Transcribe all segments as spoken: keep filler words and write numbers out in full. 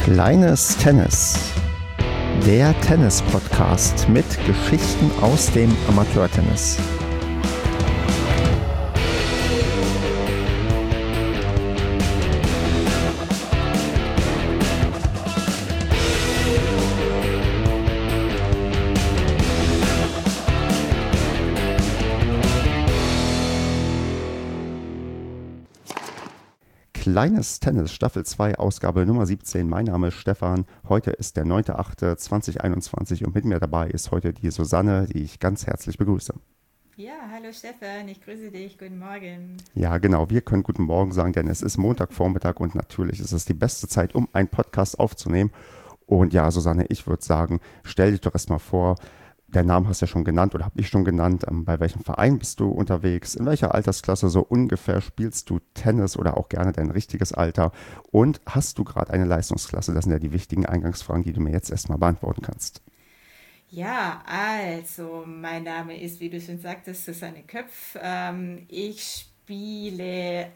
Kleines Tennis, der Tennis-Podcast mit Geschichten aus dem Amateurtennis. Kleines Tennis, Staffel zwei, Ausgabe Nummer siebzehn. Mein Name ist Stefan. Heute ist der neunter achter zweitausendeinundzwanzig und mit mir dabei ist heute die Susanne, die ich ganz herzlich begrüße. Ja, hallo Stefan, ich grüße dich, guten Morgen. Ja, genau, wir können guten Morgen sagen, denn es ist Montagvormittag und natürlich ist es die beste Zeit, um einen Podcast aufzunehmen. Und ja, Susanne, ich würde sagen, stell dich doch erstmal vor. Deinen Namen hast du ja schon genannt oder habe ich schon genannt. Ähm, bei welchem Verein bist du unterwegs? In welcher Altersklasse so ungefähr spielst du Tennis oder auch gerne dein richtiges Alter? Und hast du gerade eine Leistungsklasse? Das sind ja die wichtigen Eingangsfragen, die du mir jetzt erstmal beantworten kannst. Ja, also mein Name ist, wie du schon sagtest, Susanne Köpf. Ähm, ich spiele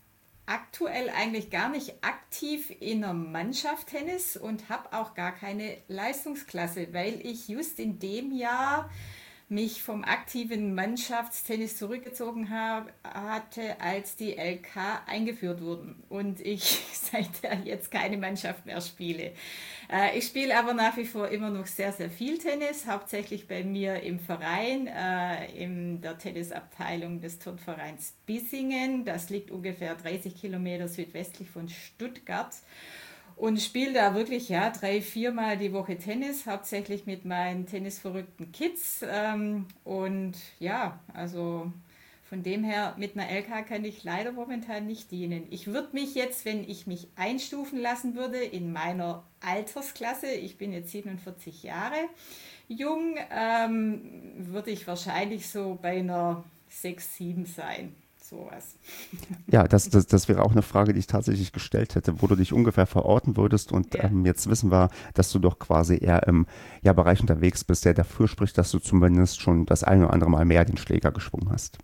aktuell eigentlich gar nicht aktiv in der Mannschaft Tennis und habe auch gar keine Leistungsklasse, weil ich just in dem Jahr mich vom aktiven Mannschaftstennis zurückgezogen habe, hatte, als die L K eingeführt wurden und ich seither jetzt keine Mannschaft mehr spiele. Äh, ich spiele aber nach wie vor immer noch sehr, sehr viel Tennis, hauptsächlich bei mir im Verein, äh, in der Tennisabteilung des Turnvereins Bissingen. Das liegt ungefähr dreißig Kilometer südwestlich von Stuttgart. Und spiele da wirklich ja drei, viermal die Woche Tennis, hauptsächlich mit meinen tennisverrückten Kids. Ähm, und ja, also von dem her, mit einer L K kann ich leider momentan nicht dienen. Ich würde mich jetzt, wenn ich mich einstufen lassen würde in meiner Altersklasse, ich bin jetzt siebenundvierzig Jahre jung, ähm, würde ich wahrscheinlich so bei einer sechs, sieben sein. Sowas. Ja, das, das, das wäre auch eine Frage, die ich tatsächlich gestellt hätte, wo du dich ungefähr verorten würdest. Und Ja. ähm, jetzt wissen wir, dass du doch quasi eher im ja, Bereich unterwegs bist, der dafür spricht, dass du zumindest schon das ein oder andere Mal mehr den Schläger geschwungen hast.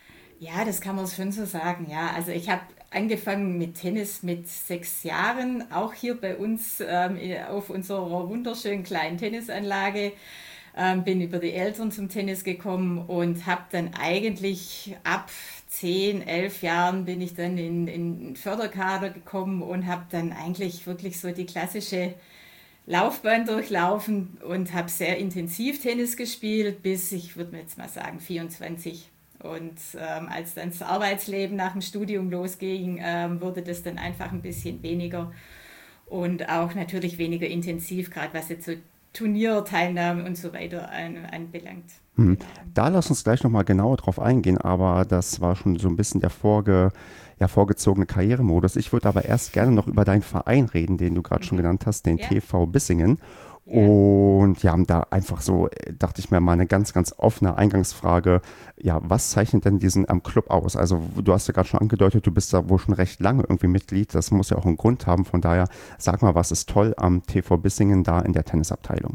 Ja, das kann man schon so sagen. Ja, also ich habe angefangen mit Tennis mit sechs Jahren, auch hier bei uns ähm, auf unserer wunderschönen kleinen Tennisanlage. Ähm, bin über die Eltern zum Tennis gekommen und habe dann eigentlich ab zehn, elf Jahren bin ich dann in, in den Förderkader gekommen und habe dann eigentlich wirklich so die klassische Laufbahn durchlaufen und habe sehr intensiv Tennis gespielt, bis ich würde jetzt mal sagen vierundzwanzig. Und ähm, als dann das Arbeitsleben nach dem Studium losging, ähm, wurde das dann einfach ein bisschen weniger und auch natürlich weniger intensiv, gerade was jetzt so Turnierteilnahme und so weiter an, anbelangt. Hm. Genau. Da lass uns gleich nochmal genauer drauf eingehen, aber das war schon so ein bisschen der vorge, ja, vorgezogene Karrieremodus. Ich würde aber erst gerne noch über deinen Verein reden, den du gerade schon Mhm. genannt hast, den Ja, T V Bissingen. ja. Und ja, da einfach so, äh, dachte ich mir mal eine ganz, ganz offene Eingangsfrage. Ja, was zeichnet denn diesen ähm, Club aus? Also du hast ja gerade schon angedeutet, du bist da wohl schon recht lange irgendwie Mitglied. Das muss ja auch einen Grund haben. Von daher, sag mal, was ist toll am T V Bissingen da in der Tennisabteilung?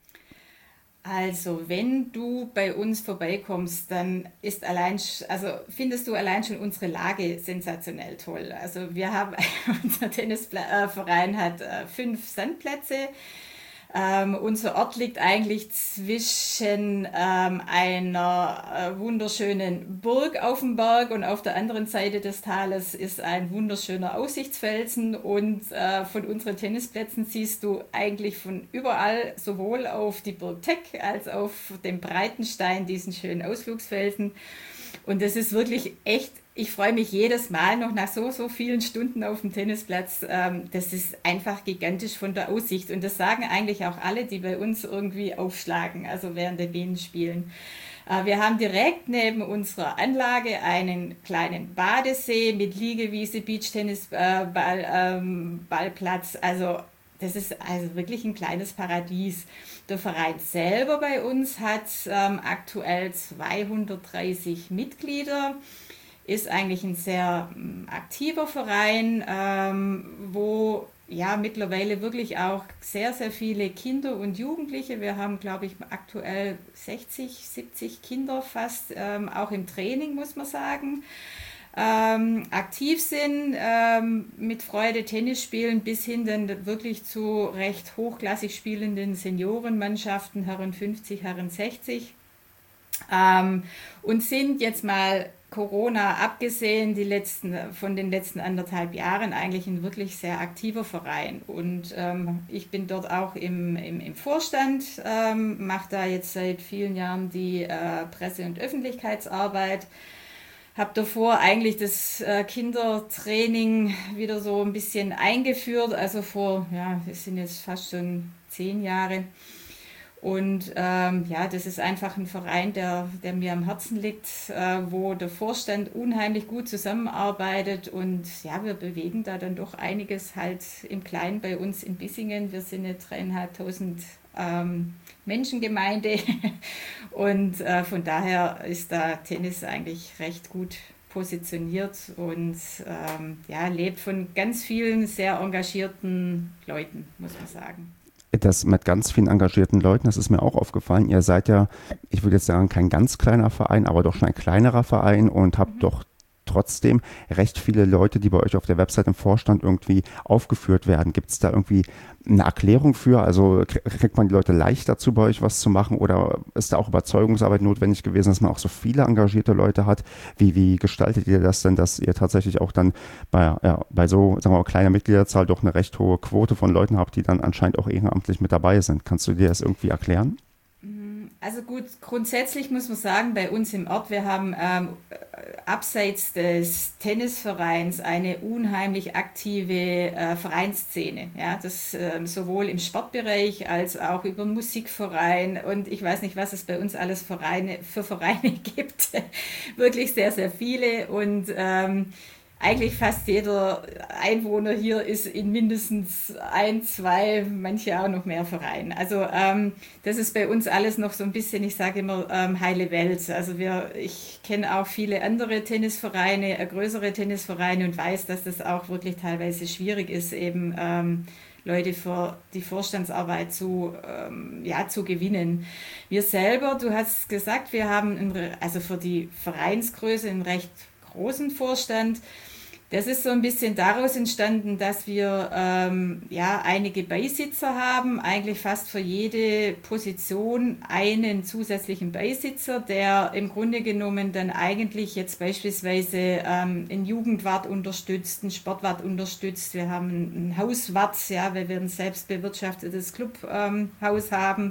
Also, wenn du bei uns vorbeikommst, dann ist allein, also findest du allein schon unsere Lage sensationell toll. Also, wir haben, unser Tennisverein hat äh, fünf Sandplätze. Ähm, unser Ort liegt eigentlich zwischen ähm, einer äh, wunderschönen Burg auf dem Berg und auf der anderen Seite des Tales ist ein wunderschöner Aussichtsfelsen und äh, von unseren Tennisplätzen siehst du eigentlich von überall sowohl auf die Burg Teck als auf den Breitenstein, diesen schönen Ausflugsfelsen. Und das ist wirklich echt, ich freue mich jedes Mal noch nach so, so vielen Stunden auf dem Tennisplatz. Ähm, das ist einfach gigantisch von der Aussicht. Und das sagen eigentlich auch alle, die bei uns irgendwie aufschlagen, also während der Bienenspielen. Äh, wir haben direkt neben unserer Anlage einen kleinen Badesee mit Liegewiese, Beachtennisball, äh, ähm, Ballplatz. Also das ist also wirklich ein kleines Paradies. Der Verein selber bei uns hat ähm, aktuell zweihundertdreißig Mitglieder, ist eigentlich ein sehr ähm, aktiver Verein, ähm, wo ja mittlerweile wirklich auch sehr, sehr viele Kinder und Jugendliche, wir haben glaube ich aktuell sechzig, siebzig Kinder fast, ähm, auch im Training muss man sagen. ähm, aktiv sind, ähm, mit Freude Tennis spielen, bis hin dann wirklich zu recht hochklassig spielenden Seniorenmannschaften, Herren fünfzig, Herren sechzig. Ähm, und sind jetzt mal Corona abgesehen, die letzten, von den letzten anderthalb Jahren eigentlich ein wirklich sehr aktiver Verein. Und ähm, ich bin dort auch im, im, im Vorstand, ähm, mache da jetzt seit vielen Jahren die äh, Presse- und Öffentlichkeitsarbeit. Habe davor eigentlich das äh, Kindertraining wieder so ein bisschen eingeführt, also vor, ja, es sind jetzt fast schon zehn Jahre. Und ähm, ja, das ist einfach ein Verein, der, der mir am Herzen liegt, äh, wo der Vorstand unheimlich gut zusammenarbeitet und ja, wir bewegen da dann doch einiges halt im Kleinen bei uns in Bissingen. Wir sind eine dreieinhalbtausend ähm, Menschengemeinde und äh, von daher ist da Tennis eigentlich recht gut positioniert und ähm, ja, lebt von ganz vielen sehr engagierten Leuten, muss man sagen. Das mit ganz vielen engagierten Leuten, das ist mir auch aufgefallen. Ihr seid ja, ich würde jetzt sagen, kein ganz kleiner Verein, aber doch schon ein kleinerer Verein und habt Mhm. doch trotzdem recht viele Leute, die bei euch auf der Website im Vorstand irgendwie aufgeführt werden. Gibt es da irgendwie eine Erklärung für? Also kriegt man die Leute leicht dazu, bei euch was zu machen? Oder ist da auch Überzeugungsarbeit notwendig gewesen, dass man auch so viele engagierte Leute hat? Wie, wie gestaltet ihr das denn, dass ihr tatsächlich auch dann bei, ja, bei so, sagen wir mal, kleiner Mitgliederzahl doch eine recht hohe Quote von Leuten habt, die dann anscheinend auch ehrenamtlich mit dabei sind? Kannst du dir das irgendwie erklären? Also gut, grundsätzlich muss man sagen, bei uns im Ort, wir haben ähm, abseits des Tennisvereins eine unheimlich aktive äh, Vereinsszene. Ja, das ähm, sowohl im Sportbereich als auch über den Musikverein und ich weiß nicht, was es bei uns alles Vereine, für Vereine gibt. Wirklich sehr, sehr viele und ähm, eigentlich fast jeder Einwohner hier ist in mindestens ein, zwei, manche auch noch mehr Vereinen. Also ähm, das ist bei uns alles noch so ein bisschen, ich sage immer, ähm, heile Welt. Also wir, ich kenne auch viele andere Tennisvereine, äh, größere Tennisvereine und weiß, dass das auch wirklich teilweise schwierig ist, eben ähm, Leute für die Vorstandsarbeit zu, ähm, ja, zu gewinnen. Wir selber, du hast gesagt, wir haben ein, also für die Vereinsgröße einen recht großen Vorstand. Das ist so ein bisschen daraus entstanden, dass wir ähm, ja, einige Beisitzer haben, eigentlich fast für jede Position einen zusätzlichen Beisitzer, der im Grunde genommen dann eigentlich jetzt beispielsweise ähm, einen Jugendwart unterstützt, einen Sportwart unterstützt. Wir haben einen Hauswart, ja, weil wir ein selbst bewirtschaftetes Clubhaus ähm, haben.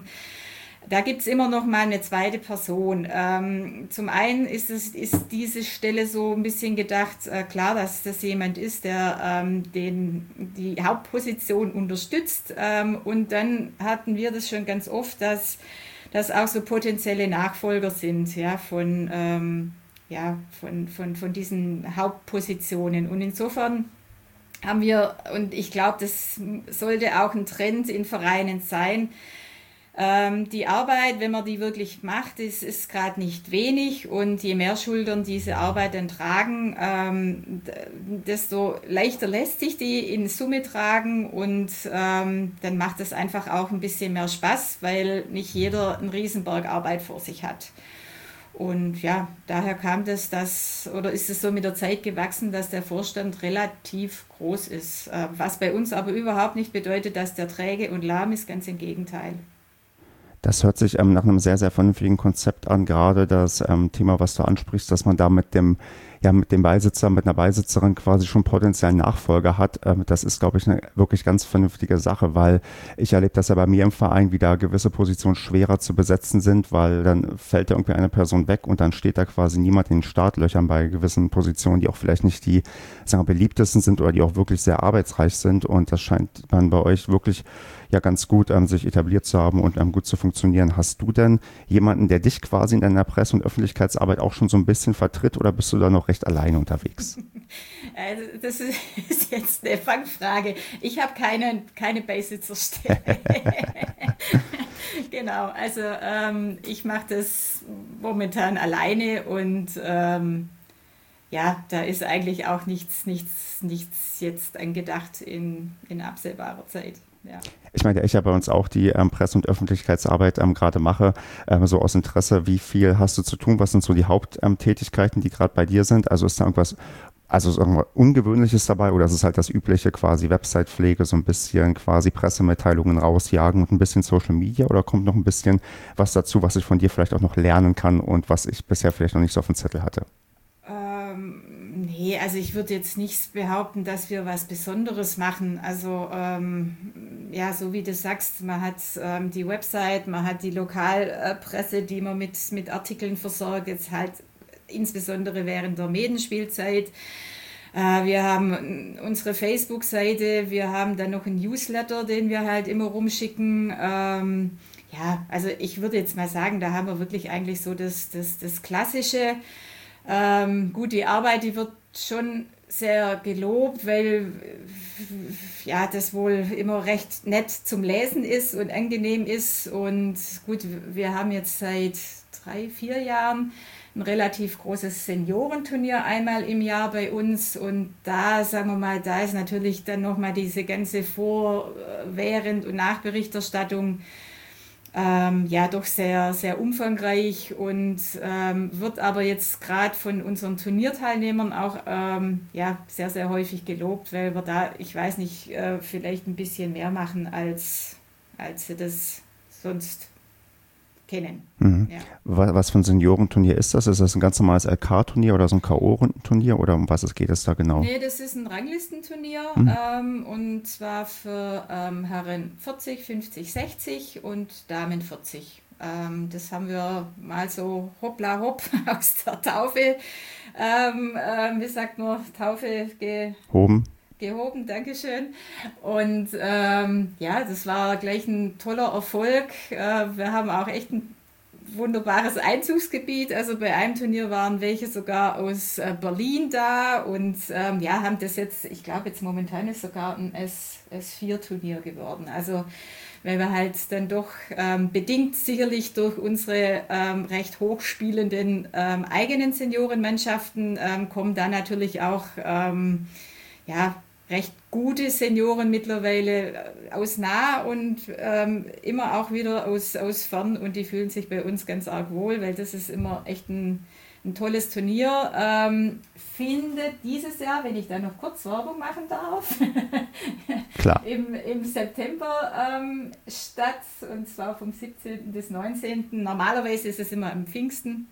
Da gibt es immer noch mal eine zweite Person. Ähm, zum einen ist, es, ist diese Stelle so ein bisschen gedacht, äh, klar, dass das jemand ist, der ähm, den, die Hauptposition unterstützt. Ähm, und dann hatten wir das schon ganz oft, dass das auch so potenzielle Nachfolger sind, ja, von, ähm, ja, von, von, von diesen Hauptpositionen. Und insofern haben wir, und ich glaube, das sollte auch ein Trend in Vereinen sein, ähm, die Arbeit, wenn man die wirklich macht, ist, ist gerade nicht wenig und je mehr Schultern diese Arbeit dann tragen, ähm, desto leichter lässt sich die in Summe tragen und ähm, dann macht es einfach auch ein bisschen mehr Spaß, weil nicht jeder einen Riesenberg Arbeit vor sich hat. Und ja, daher kam das, dass, oder ist es so mit der Zeit gewachsen, dass der Vorstand relativ groß ist. Äh, Was bei uns aber überhaupt nicht bedeutet, dass der träge und lahm ist, ganz im Gegenteil. Das hört sich ähm, nach einem sehr, sehr vernünftigen Konzept an. Gerade das ähm, Thema, was du ansprichst, dass man da mit dem, ja, mit dem Beisitzer, mit einer Beisitzerin quasi schon potenziellen Nachfolger hat. Ähm, das ist, glaube ich, eine wirklich ganz vernünftige Sache, weil ich erlebe das ja bei mir im Verein, wie da gewisse Positionen schwerer zu besetzen sind, weil dann fällt da irgendwie eine Person weg und dann steht da quasi niemand in den Startlöchern bei gewissen Positionen, die auch vielleicht nicht die, sagen wir, beliebtesten sind oder die auch wirklich sehr arbeitsreich sind. Und das scheint dann bei euch wirklich ja ganz gut ähm, sich etabliert zu haben und ähm, gut zu funktionieren. Hast du denn jemanden, der dich quasi in deiner Presse- und Öffentlichkeitsarbeit auch schon so ein bisschen vertritt oder bist du da noch recht alleine unterwegs? Also das ist jetzt eine Fangfrage. Ich habe keine, keine Beisitzerstelle. Genau, also ähm, ich mache das momentan alleine und ähm, ja, da ist eigentlich auch nichts, nichts, nichts jetzt angedacht in, in absehbarer Zeit. ja. Ich meine, ich ja bei uns auch die ähm, Presse- und Öffentlichkeitsarbeit ähm, gerade mache, ähm, so aus Interesse, wie viel hast du zu tun? Was sind so die Haupttätigkeiten, die gerade bei dir sind? Also ist da irgendwas, also ist irgendwas Ungewöhnliches dabei oder ist es halt das übliche quasi Website-Pflege, so ein bisschen quasi Pressemitteilungen rausjagen und ein bisschen Social Media oder kommt noch ein bisschen was dazu, was ich von dir vielleicht auch noch lernen kann und was ich bisher vielleicht noch nicht so auf dem Zettel hatte? Ähm, nee, also ich würde jetzt nicht behaupten, dass wir was Besonderes machen. Also ähm, ja, so wie du sagst, man hat ähm, die Website, man hat die Lokalpresse, die man mit, mit Artikeln versorgt, jetzt halt insbesondere während der Medenspielzeit. Äh, wir haben unsere Facebook-Seite, wir haben dann noch einen Newsletter, den wir halt immer rumschicken. Ähm, ja, also ich würde jetzt mal sagen, da haben wir wirklich eigentlich so das, das, das Klassische. Ähm, gut, die Arbeit, die wird schon sehr gelobt, weil ja, das wohl immer recht nett zum Lesen ist und angenehm ist. Und gut, wir haben jetzt seit drei, vier Jahren ein relativ großes Seniorenturnier einmal im Jahr bei uns. Und da, sagen wir mal, da ist natürlich dann nochmal diese ganze Vor-, Während- und Nachberichterstattung ähm, ja doch sehr, sehr umfangreich und ähm, wird aber jetzt gerade von unseren Turnierteilnehmern auch ähm, ja, sehr, sehr häufig gelobt, weil wir da, ich weiß nicht, äh, vielleicht ein bisschen mehr machen, als, als sie das sonst kennen. Mhm. Ja. Was, was für ein Seniorenturnier ist das? Ist das ein ganz normales L K-Turnier oder so ein K O-Rundenturnier oder um was es geht es da genau? Nee, das ist ein Ranglistenturnier Mhm. ähm, und zwar für ähm, Herren vierzig, fünfzig, sechzig und Damen vierzig. Ähm, das haben wir mal so hoppla hopp aus der Taufe, ähm, ähm, wie sagt man, Taufe ge Hoben. gehoben, Dankeschön. Und ähm, ja, das war gleich ein toller Erfolg. Äh, wir haben auch echt ein wunderbares Einzugsgebiet. Also bei einem Turnier waren welche sogar aus äh, Berlin da und ähm, ja, haben das jetzt, ich glaube jetzt momentan ist sogar ein S, S4-Turnier geworden. Also weil wir halt dann doch ähm, bedingt sicherlich durch unsere ähm, recht hochspielenden ähm, eigenen Seniorenmannschaften ähm, kommen da natürlich auch ähm, ja, recht gute Senioren mittlerweile äh, aus nah und ähm, immer auch wieder aus, aus fern und die fühlen sich bei uns ganz arg wohl, weil das ist immer echt ein, ein tolles Turnier. Ähm, findet dieses Jahr, wenn ich da noch kurz Werbung machen darf, Klar. im, im September ähm, statt und zwar vom siebzehnten bis neunzehnten. Normalerweise ist es immer am Pfingsten.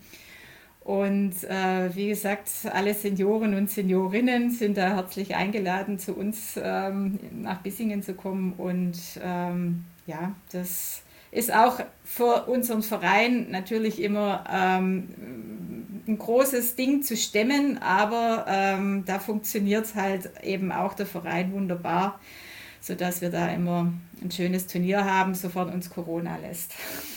Und äh, wie gesagt, alle Senioren und Seniorinnen sind da herzlich eingeladen, zu uns ähm, nach Bissingen zu kommen. Und ähm, ja, das ist auch für unseren Verein natürlich immer ähm, ein großes Ding zu stemmen, aber ähm, da funktioniert halt eben auch der Verein wunderbar, sodass wir da immer ein schönes Turnier haben, sofern uns Corona lässt.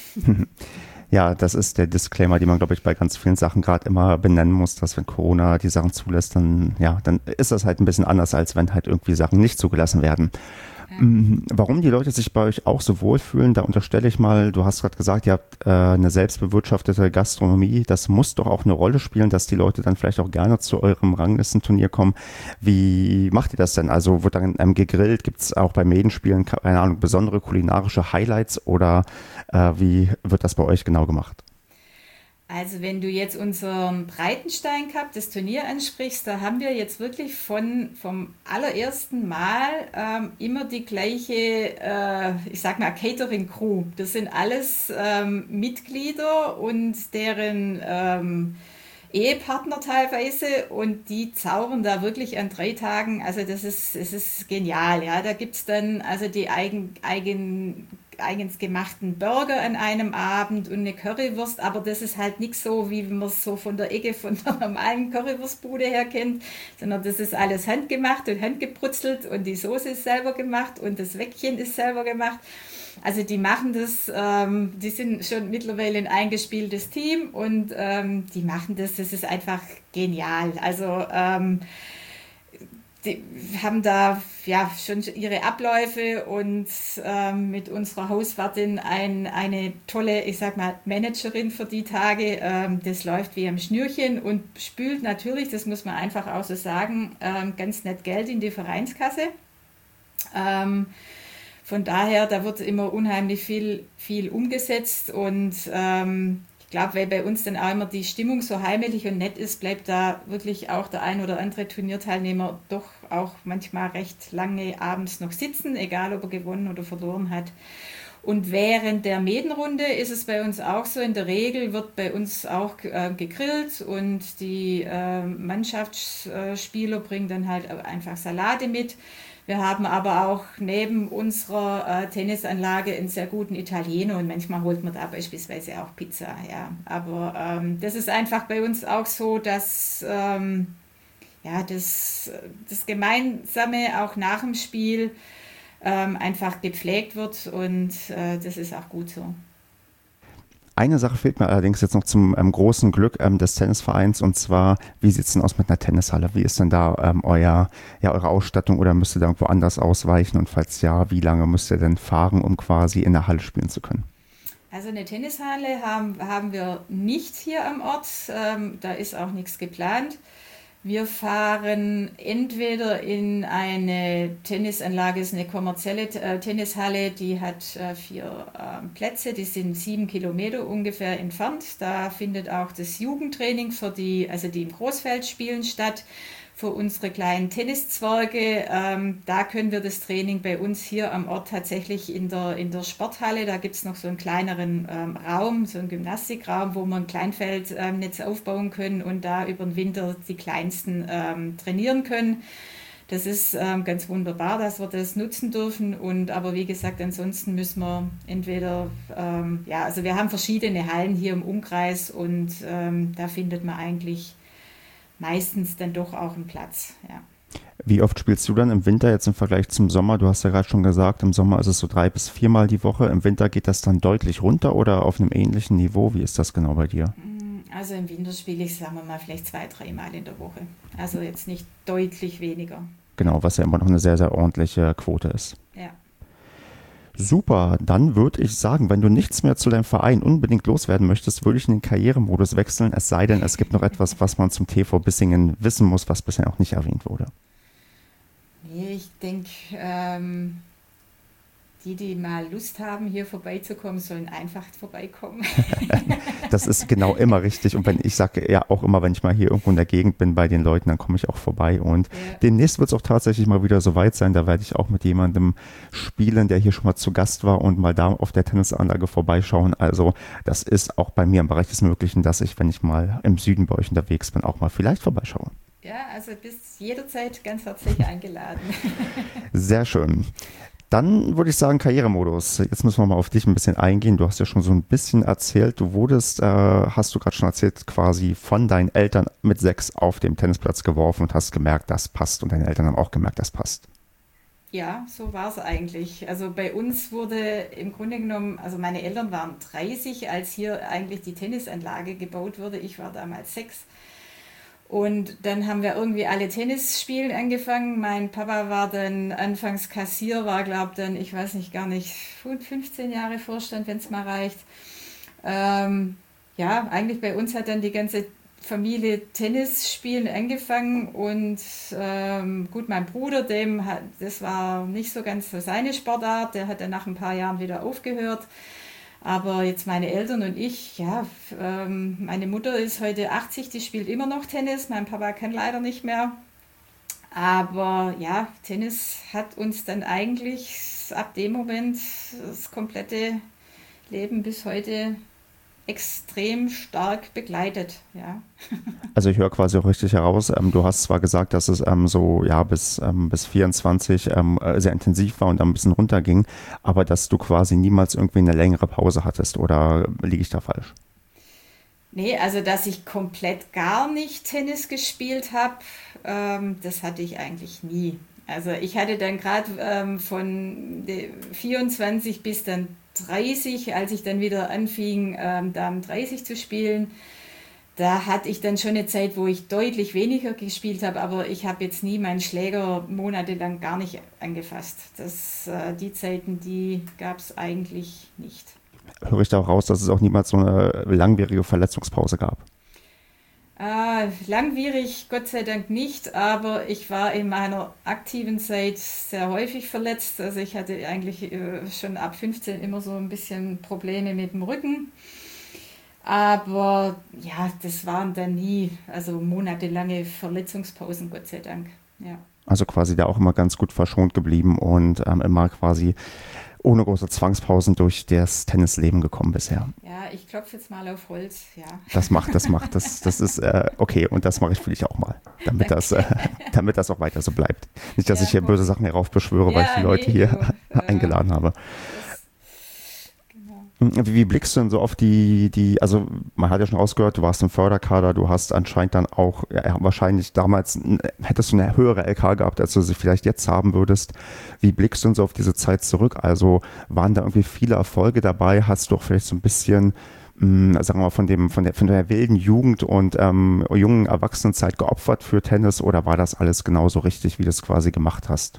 Ja, das ist der Disclaimer, den man, glaube ich, bei ganz vielen Sachen gerade immer benennen muss, dass wenn Corona die Sachen zulässt, dann, ja, dann ist das halt ein bisschen anders, als wenn halt irgendwie Sachen nicht zugelassen werden. Ja. Mm, Warum die Leute sich bei euch auch so wohlfühlen, da unterstelle ich mal, du hast gerade gesagt, ihr habt äh, eine selbstbewirtschaftete Gastronomie. Das muss doch auch eine Rolle spielen, dass die Leute dann vielleicht auch gerne zu eurem Ranglistenturnier kommen. Wie macht ihr das denn? Also wird dann ähm, gegrillt? Gibt es auch bei Medenspielen, keine Ahnung, besondere kulinarische Highlights oder äh, wie wird das bei euch genau gemacht? Also wenn du jetzt unseren Breitenstein Cup, das Turnier ansprichst, da haben wir jetzt wirklich von, vom allerersten Mal ähm, immer die gleiche, äh, ich sag mal, Catering-Crew. Das sind alles ähm, Mitglieder und deren ähm, Ehepartner teilweise und die zaubern da wirklich an drei Tagen. Also das ist, es ist genial. Ja. Da gibt es dann also die eigen, eigen eigens gemachten Burger an einem Abend und eine Currywurst, aber das ist halt nicht so, wie man es so von der Ecke von der normalen Currywurstbude her kennt, sondern das ist alles handgemacht und handgebrutzelt und die Soße ist selber gemacht und das Weckchen ist selber gemacht. Also die machen das, ähm, die sind schon mittlerweile ein eingespieltes Team und ähm, die machen das, das ist einfach genial. Also ähm, die haben da ja schon ihre Abläufe und ähm, mit unserer Hauswartin ein, eine tolle, ich sag mal, Managerin für die Tage. Ähm, das läuft wie am Schnürchen und spült natürlich, das muss man einfach auch so sagen, ähm, ganz nett Geld in die Vereinskasse. Ähm, Von daher, da wird immer unheimlich viel, viel umgesetzt und ähm, ich glaube, weil bei uns dann auch immer die Stimmung so heimelig und nett ist, bleibt da wirklich auch der ein oder andere Turnierteilnehmer doch auch manchmal recht lange abends noch sitzen, egal ob er gewonnen oder verloren hat. Und während der Medenrunde ist es bei uns auch so, in der Regel wird bei uns auch äh, gegrillt und die äh, Mannschaftsspieler bringen dann halt einfach Salate mit. Wir haben aber auch neben unserer äh, Tennisanlage einen sehr guten Italiener und manchmal holt man da beispielsweise auch Pizza. Ja. Aber ähm, das ist einfach bei uns auch so, dass ähm, ja, das, das Gemeinsame auch nach dem Spiel ähm, einfach gepflegt wird und äh, das ist auch gut so. Eine Sache fehlt mir allerdings jetzt noch zum ähm, großen Glück ähm, des Tennisvereins, und zwar, wie sieht es denn aus mit einer Tennishalle? Wie ist denn da ähm, euer, ja, eure Ausstattung, oder müsst ihr da irgendwo anders ausweichen? Und falls ja, wie lange müsst ihr denn fahren, um quasi in der Halle spielen zu können? Also eine Tennishalle haben, haben wir nicht hier am Ort, ähm, da ist auch nichts geplant. Wir fahren entweder in eine Tennisanlage, ist eine kommerzielle äh, Tennishalle, die hat äh, vier äh, Plätze, die sind sieben Kilometer ungefähr entfernt. Da findet auch das Jugendtraining für die, also die im Großfeld spielen, statt. Für unsere kleinen Tenniszwerge, ähm, da können wir das Training bei uns hier am Ort tatsächlich in der, in der Sporthalle, da gibt es noch so einen kleineren ähm, Raum, so einen Gymnastikraum, wo wir ein Kleinfeldnetz ähm, aufbauen können und da über den Winter die Kleinsten ähm, trainieren können. Das ist ähm, ganz wunderbar, dass wir das nutzen dürfen. Und aber wie gesagt, ansonsten müssen wir entweder, ähm, ja, also wir haben verschiedene Hallen hier im Umkreis und ähm, da findet man eigentlich meistens dann doch auch einen Platz, ja. Wie oft spielst du dann im Winter jetzt im Vergleich zum Sommer? Du hast ja gerade schon gesagt, im Sommer ist es so drei bis viermal die Woche. Im Winter geht das dann deutlich runter oder auf einem ähnlichen Niveau? Wie ist das genau bei dir? Also im Winter spiele ich, sagen wir mal, vielleicht zwei, dreimal in der Woche. Also jetzt nicht deutlich weniger. Genau, was ja immer noch eine sehr, sehr ordentliche Quote ist. Ja. Super, dann würde ich sagen, wenn du nichts mehr zu deinem Verein unbedingt loswerden möchtest, würde ich in den Karrieremodus wechseln, es sei denn, es gibt noch etwas, was man zum T V Bissingen wissen muss, was bisher noch nicht erwähnt wurde. Nee, ich denke, ähm, die, die mal Lust haben, hier vorbeizukommen, sollen einfach vorbeikommen. Das ist genau immer richtig. Und wenn ich sage, ja auch immer, wenn ich mal hier irgendwo in der Gegend bin bei den Leuten, dann komme ich auch vorbei. Und ja, demnächst wird es auch tatsächlich mal wieder soweit sein. Da werde ich auch mit jemandem spielen, der hier schon mal zu Gast war und mal da auf der Tennisanlage vorbeischauen. Also das ist auch bei mir im Bereich des Möglichen, dass ich, wenn ich mal im Süden bei euch unterwegs bin, auch mal vielleicht vorbeischaue. Ja, also bist jederzeit ganz herzlich eingeladen. Sehr schön. Dann würde ich sagen, Karrieremodus. Jetzt müssen wir mal auf dich ein bisschen eingehen. Du hast ja schon so ein bisschen erzählt. Du wurdest, äh, hast du gerade schon erzählt, quasi von deinen Eltern mit sechs auf dem Tennisplatz geworfen und hast gemerkt, das passt. Und deine Eltern haben auch gemerkt, das passt. Ja, so war es eigentlich. Also bei uns wurde im Grunde genommen, also meine Eltern waren dreißig, als hier eigentlich die Tennisanlage gebaut wurde. Ich war damals sechs. Und dann haben wir irgendwie alle Tennisspielen angefangen. Mein Papa war dann anfangs Kassier, war glaube dann, ich weiß nicht, gar nicht, fünfzehn Jahre Vorstand, wenn es mal reicht. Ähm, ja, eigentlich bei uns hat dann die ganze Familie Tennisspielen angefangen und ähm, gut, mein Bruder, dem hat, das war nicht so ganz so seine Sportart, der hat dann nach ein paar Jahren wieder aufgehört. Aber jetzt meine Eltern und ich, ja, ähm, meine Mutter ist heute achtzig, die spielt immer noch Tennis, mein Papa kann leider nicht mehr. Aber ja, Tennis hat uns dann eigentlich ab dem Moment das komplette Leben bis heute extrem stark begleitet, ja. Also ich höre quasi auch richtig heraus, ähm, du hast zwar gesagt, dass es ähm, so ja bis, ähm, bis vierundzwanzig ähm, sehr intensiv war und dann ein bisschen runterging, aber dass du quasi niemals irgendwie eine längere Pause hattest, oder liege ich da falsch? Nee, also dass ich komplett gar nicht Tennis gespielt habe, ähm, das hatte ich eigentlich nie. Also ich hatte dann gerade ähm, von vierundzwanzig bis dann dreißig, als ich dann wieder anfing, ähm, Damen dreißig zu spielen, da hatte ich dann schon eine Zeit, wo ich deutlich weniger gespielt habe, aber ich habe jetzt nie meinen Schläger monatelang gar nicht angefasst. Das, äh, die Zeiten, die gab es eigentlich nicht. Höre ich da auch raus, dass es auch niemals so eine langwierige Verletzungspause gab? Äh, langwierig, Gott sei Dank nicht, aber ich war in meiner aktiven Zeit sehr häufig verletzt. Also ich hatte eigentlich äh, schon ab fünfzehn immer so ein bisschen Probleme mit dem Rücken. Aber ja, das waren dann nie, also monatelange Verletzungspausen, Gott sei Dank. Ja, Also quasi da auch immer ganz gut verschont geblieben und ähm, immer quasi ohne große Zwangspausen durch das Tennisleben gekommen bisher. ja, ich klopfe jetzt mal auf Holz, ja. Das macht, das macht, das, das ist äh, okay und das mache ich für dich auch mal, damit das, äh, Danke. damit das auch weiter so bleibt. Nicht, dass ich Ja, hier böse gut. Sachen heraufbeschwöre, weil ich die Ja, Leute nee, hier du. Äh, eingeladen habe. das, genau. Wie, wie blickst du denn so auf die, die, also man hat ja schon rausgehört, du warst im Förderkader, du hast anscheinend dann auch, ja, wahrscheinlich damals n- hättest du eine höhere L K gehabt, als du sie vielleicht jetzt haben würdest. Wie blickst du denn so auf diese Zeit zurück? Also waren da irgendwie viele Erfolge dabei? Hast du auch vielleicht so ein bisschen, mh, sagen wir mal, von dem, von der, von der wilden Jugend und ähm, jungen Erwachsenenzeit geopfert für Tennis oder war das alles genauso richtig, wie du es quasi gemacht hast?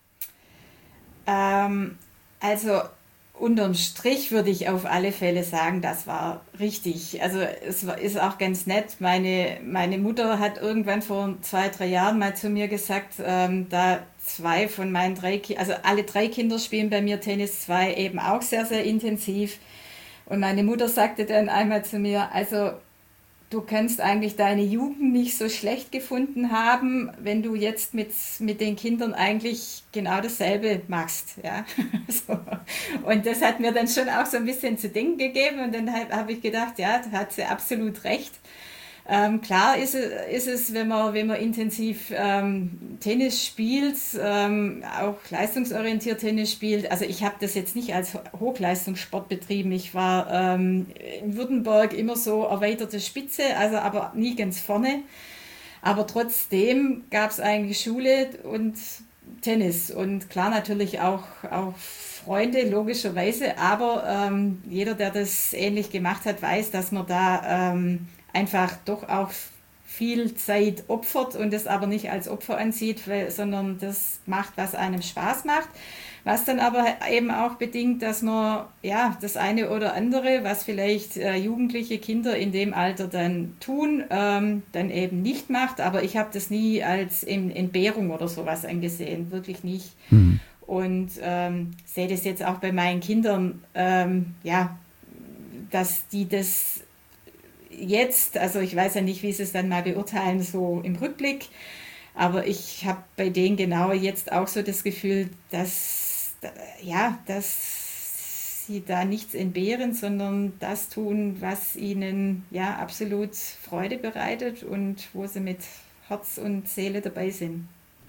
Ähm, also unterm Strich würde ich auf alle Fälle sagen, das war richtig. Also es war, ist auch ganz nett. Meine, meine Mutter hat irgendwann vor zwei, drei Jahren mal zu mir gesagt, ähm, da zwei von meinen drei, Ki also alle drei Kinder spielen bei mir Tennis, zwei eben auch sehr, sehr intensiv. Und meine Mutter sagte dann einmal zu mir, also du kannst eigentlich deine Jugend nicht so schlecht gefunden haben, wenn du jetzt mit, mit den Kindern eigentlich genau dasselbe machst. Ja? So. Und das hat mir dann schon auch so ein bisschen zu denken gegeben und dann habe hab ich gedacht, ja, da hat sie absolut recht. Ähm, klar ist es, ist es, wenn man, wenn man intensiv ähm, Tennis spielt, ähm, auch leistungsorientiert Tennis spielt. Also ich habe das jetzt nicht als Hochleistungssport betrieben. Ich war ähm, in Württemberg immer so erweiterte Spitze, also aber nie ganz vorne. Aber trotzdem gab es eigentlich Schule und Tennis und klar natürlich auch, auch Freunde, logischerweise, aber ähm, jeder, der das ähnlich gemacht hat, weiß, dass man da ähm, einfach doch auch viel Zeit opfert und das aber nicht als Opfer ansieht, weil, sondern das macht, was einem Spaß macht. Was dann aber eben auch bedingt, dass man ja das eine oder andere, was vielleicht äh, jugendliche Kinder in dem Alter dann tun, ähm, dann eben nicht macht. Aber ich habe das nie als in, Entbehrung oder sowas angesehen, wirklich nicht. Hm. Und ähm, sehe das jetzt auch bei meinen Kindern, ähm, ja, dass die das jetzt, also ich weiß ja nicht, wie sie es dann mal beurteilen, so im Rückblick, aber ich habe bei denen genau jetzt auch so das Gefühl, dass, ja, dass sie da nichts entbehren, sondern das tun, was ihnen ja absolut Freude bereitet und wo sie mit Herz und Seele dabei sind.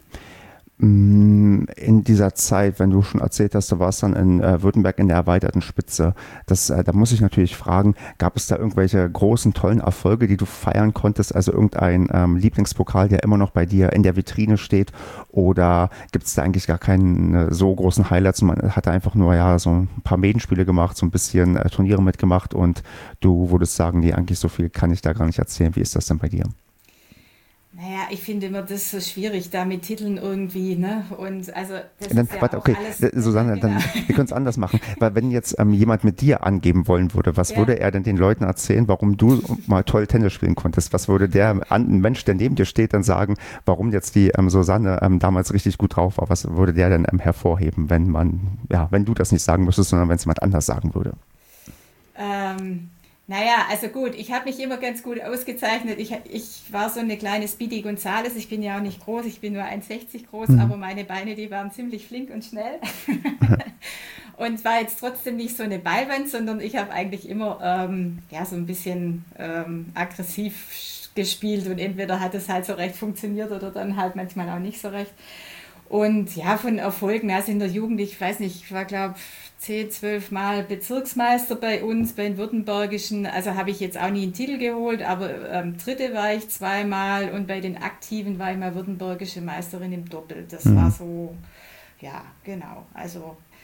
In dieser Zeit, wenn du schon erzählt hast, du warst dann in äh, Württemberg in der erweiterten Spitze, das, äh, da muss ich natürlich fragen, gab es da irgendwelche großen, tollen Erfolge, die du feiern konntest, also irgendein ähm, Lieblingspokal, der immer noch bei dir in der Vitrine steht oder gibt es da eigentlich gar keinen äh, so großen Highlights und man hat einfach nur ja so ein paar Medenspiele gemacht, so ein bisschen äh, Turniere mitgemacht und du würdest sagen, nee, eigentlich so viel kann ich da gar nicht erzählen. Wie ist das denn bei dir? Naja, ich finde immer das so schwierig, da mit Titeln irgendwie, ne? Und also das Dann, ist ja warte, auch okay, alles, äh, Susanne, genau. dann, wir können es anders machen. Weil wenn jetzt ähm, jemand mit dir angeben wollen würde, was Ja. würde er denn den Leuten erzählen, warum du mal toll Tennis spielen konntest? Was würde der an, Mensch, der neben dir steht, dann sagen, warum jetzt die ähm, Susanne ähm, damals richtig gut drauf war? Was würde der denn ähm, hervorheben, wenn man, ja, wenn du das nicht sagen müsstest, sondern wenn es jemand anders sagen würde? Ähm, naja, also gut, ich habe mich immer ganz gut ausgezeichnet. Ich, ich war so eine kleine Speedy Gonzales. Ich bin ja auch nicht groß, ich bin nur eins Komma sechzig groß, Mhm. aber meine Beine, die waren ziemlich flink und schnell. Und war jetzt trotzdem nicht so eine Ballwand, sondern ich habe eigentlich immer ähm, ja, so ein bisschen ähm, aggressiv gespielt und entweder hat es halt so recht funktioniert oder dann halt manchmal auch nicht so recht. Und ja, von Erfolgen, also in der Jugend, ich weiß nicht, ich war glaube zehn, zwölf Mal Bezirksmeister bei uns, bei den Württembergischen. Also habe ich jetzt auch nie einen Titel geholt, aber ähm, Dritte war ich zweimal und bei den Aktiven war ich mal württembergische Meisterin im Doppel. Das war Mhm. so, ja, genau. Also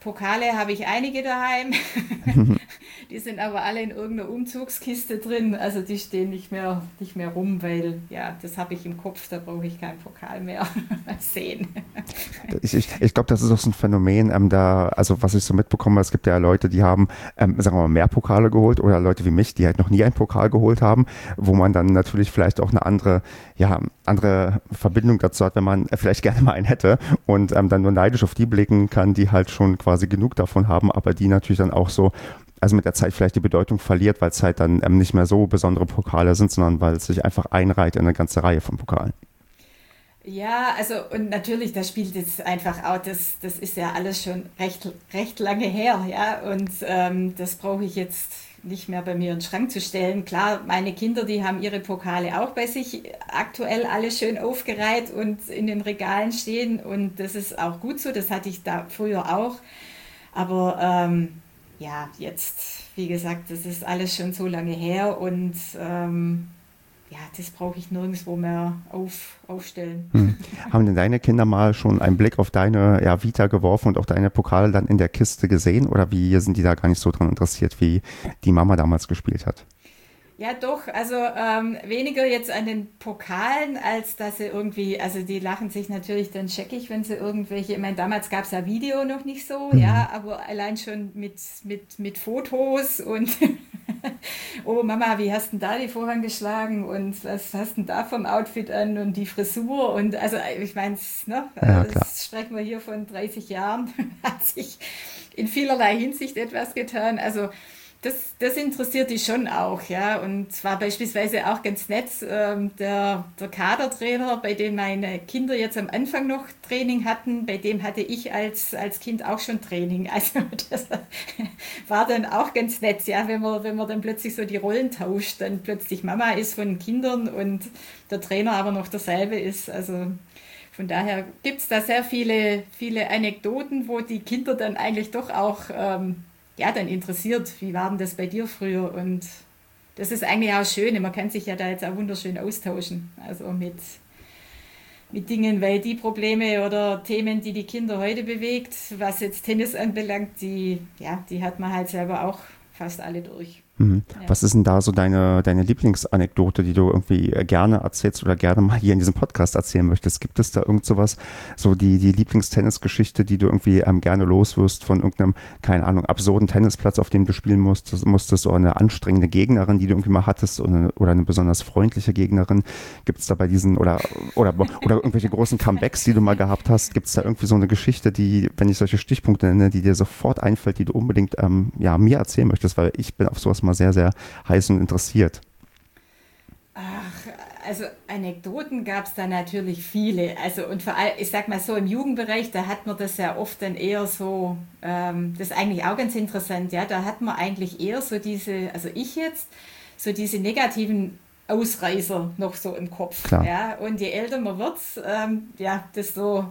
Pokale habe ich einige daheim. Die sind aber alle in irgendeiner Umzugskiste drin. Also die stehen nicht mehr, nicht mehr rum, weil ja, das habe ich im Kopf, da brauche ich keinen Pokal mehr. Mal sehen. Ich, ich, ich glaube, das ist auch so ein Phänomen, ähm, da, also was ich so mitbekomme, es gibt ja Leute, die haben, ähm, sagen wir mal, mehr Pokale geholt oder Leute wie mich, die halt noch nie einen Pokal geholt haben, wo man dann natürlich vielleicht auch eine andere, ja, andere Verbindung dazu hat, wenn man vielleicht gerne mal einen hätte und ähm, dann nur neidisch auf die blicken kann, die halt schon quasi genug davon haben, aber die natürlich dann auch so, also mit der Zeit vielleicht die Bedeutung verliert, weil es halt dann ähm, nicht mehr so besondere Pokale sind, sondern weil es sich einfach einreiht in eine ganze Reihe von Pokalen. Ja, also und natürlich, da spielt jetzt einfach auch, das, das ist ja alles schon recht, recht lange her, ja, und ähm, das brauche ich jetzt nicht mehr bei mir in den Schrank zu stellen. Klar, meine Kinder, die haben ihre Pokale auch bei sich aktuell alle schön aufgereiht und in den Regalen stehen und das ist auch gut so, das hatte ich da früher auch, aber ähm, ja, jetzt, wie gesagt, das ist alles schon so lange her und ähm, ja, das brauche ich nirgendwo mehr auf, aufstellen. Hm. Haben denn deine Kinder mal schon einen Blick auf deine ja, Vita geworfen und auch deine Pokale dann in der Kiste gesehen? Oder wie sind die da gar nicht so dran interessiert, wie die Mama damals gespielt hat? Ja, doch, also ähm, weniger jetzt an den Pokalen, als dass sie irgendwie, also die lachen sich natürlich dann scheckig, wenn sie irgendwelche, ich meine, damals gab es ja Video noch nicht so, Mhm. ja, aber allein schon mit, mit, mit Fotos und oh Mama, wie hast denn da die Vorhang geschlagen und was hast denn da vom Outfit an und die Frisur und also ich meine, ne, Ja, klar. das sprechen wir hier von dreißig Jahren, hat sich in vielerlei Hinsicht etwas getan, also Das, das interessiert die schon auch, ja. Und zwar beispielsweise auch ganz nett, ähm, der, der Kadertrainer, bei dem meine Kinder jetzt am Anfang noch Training hatten, bei dem hatte ich als, als Kind auch schon Training. Also das war dann auch ganz nett, ja, wenn man, wenn man dann plötzlich so die Rollen tauscht, dann plötzlich Mama ist von Kindern und der Trainer aber noch derselbe ist. Also von daher gibt es da sehr viele, viele Anekdoten, wo die Kinder dann eigentlich doch auch ähm, ja, dann interessiert, wie war denn das bei dir früher? Und das ist eigentlich auch schön, man kann sich ja da jetzt auch wunderschön austauschen, also mit, mit Dingen, weil die Probleme oder Themen, die die Kinder heute bewegt, was jetzt Tennis anbelangt, die, ja, die hat man halt selber auch fast alle durch. Mhm. Ja. Was ist denn da so deine, deine Lieblingsanekdote, die du irgendwie äh, gerne erzählst oder gerne mal hier in diesem Podcast erzählen möchtest? Gibt es da irgend sowas, so die, die Lieblingstennisgeschichte, die du irgendwie ähm, gerne loswirst von irgendeinem, keine Ahnung, absurden Tennisplatz, auf dem du spielen musstest, musstest oder eine anstrengende Gegnerin, die du irgendwie mal hattest oder eine, oder eine besonders freundliche Gegnerin? Gibt es da bei diesen oder, oder, oder irgendwelche großen Comebacks, die du mal gehabt hast? Gibt es da irgendwie so eine Geschichte, die, wenn ich solche Stichpunkte nenne, die dir sofort einfällt, die du unbedingt ähm, ja, mir erzählen möchtest? Weil ich bin auf sowas mal sehr, sehr heiß und interessiert. Ach, also Anekdoten gab es da natürlich viele. Also und vor allem, ich sag mal so im Jugendbereich, da hat man das ja oft dann eher so, ähm, das ist eigentlich auch ganz interessant, ja, da hat man eigentlich eher so diese, also ich jetzt, so diese negativen Ausreißer noch so im Kopf. Klar. Ja, und je älter man wird, ähm, ja, desto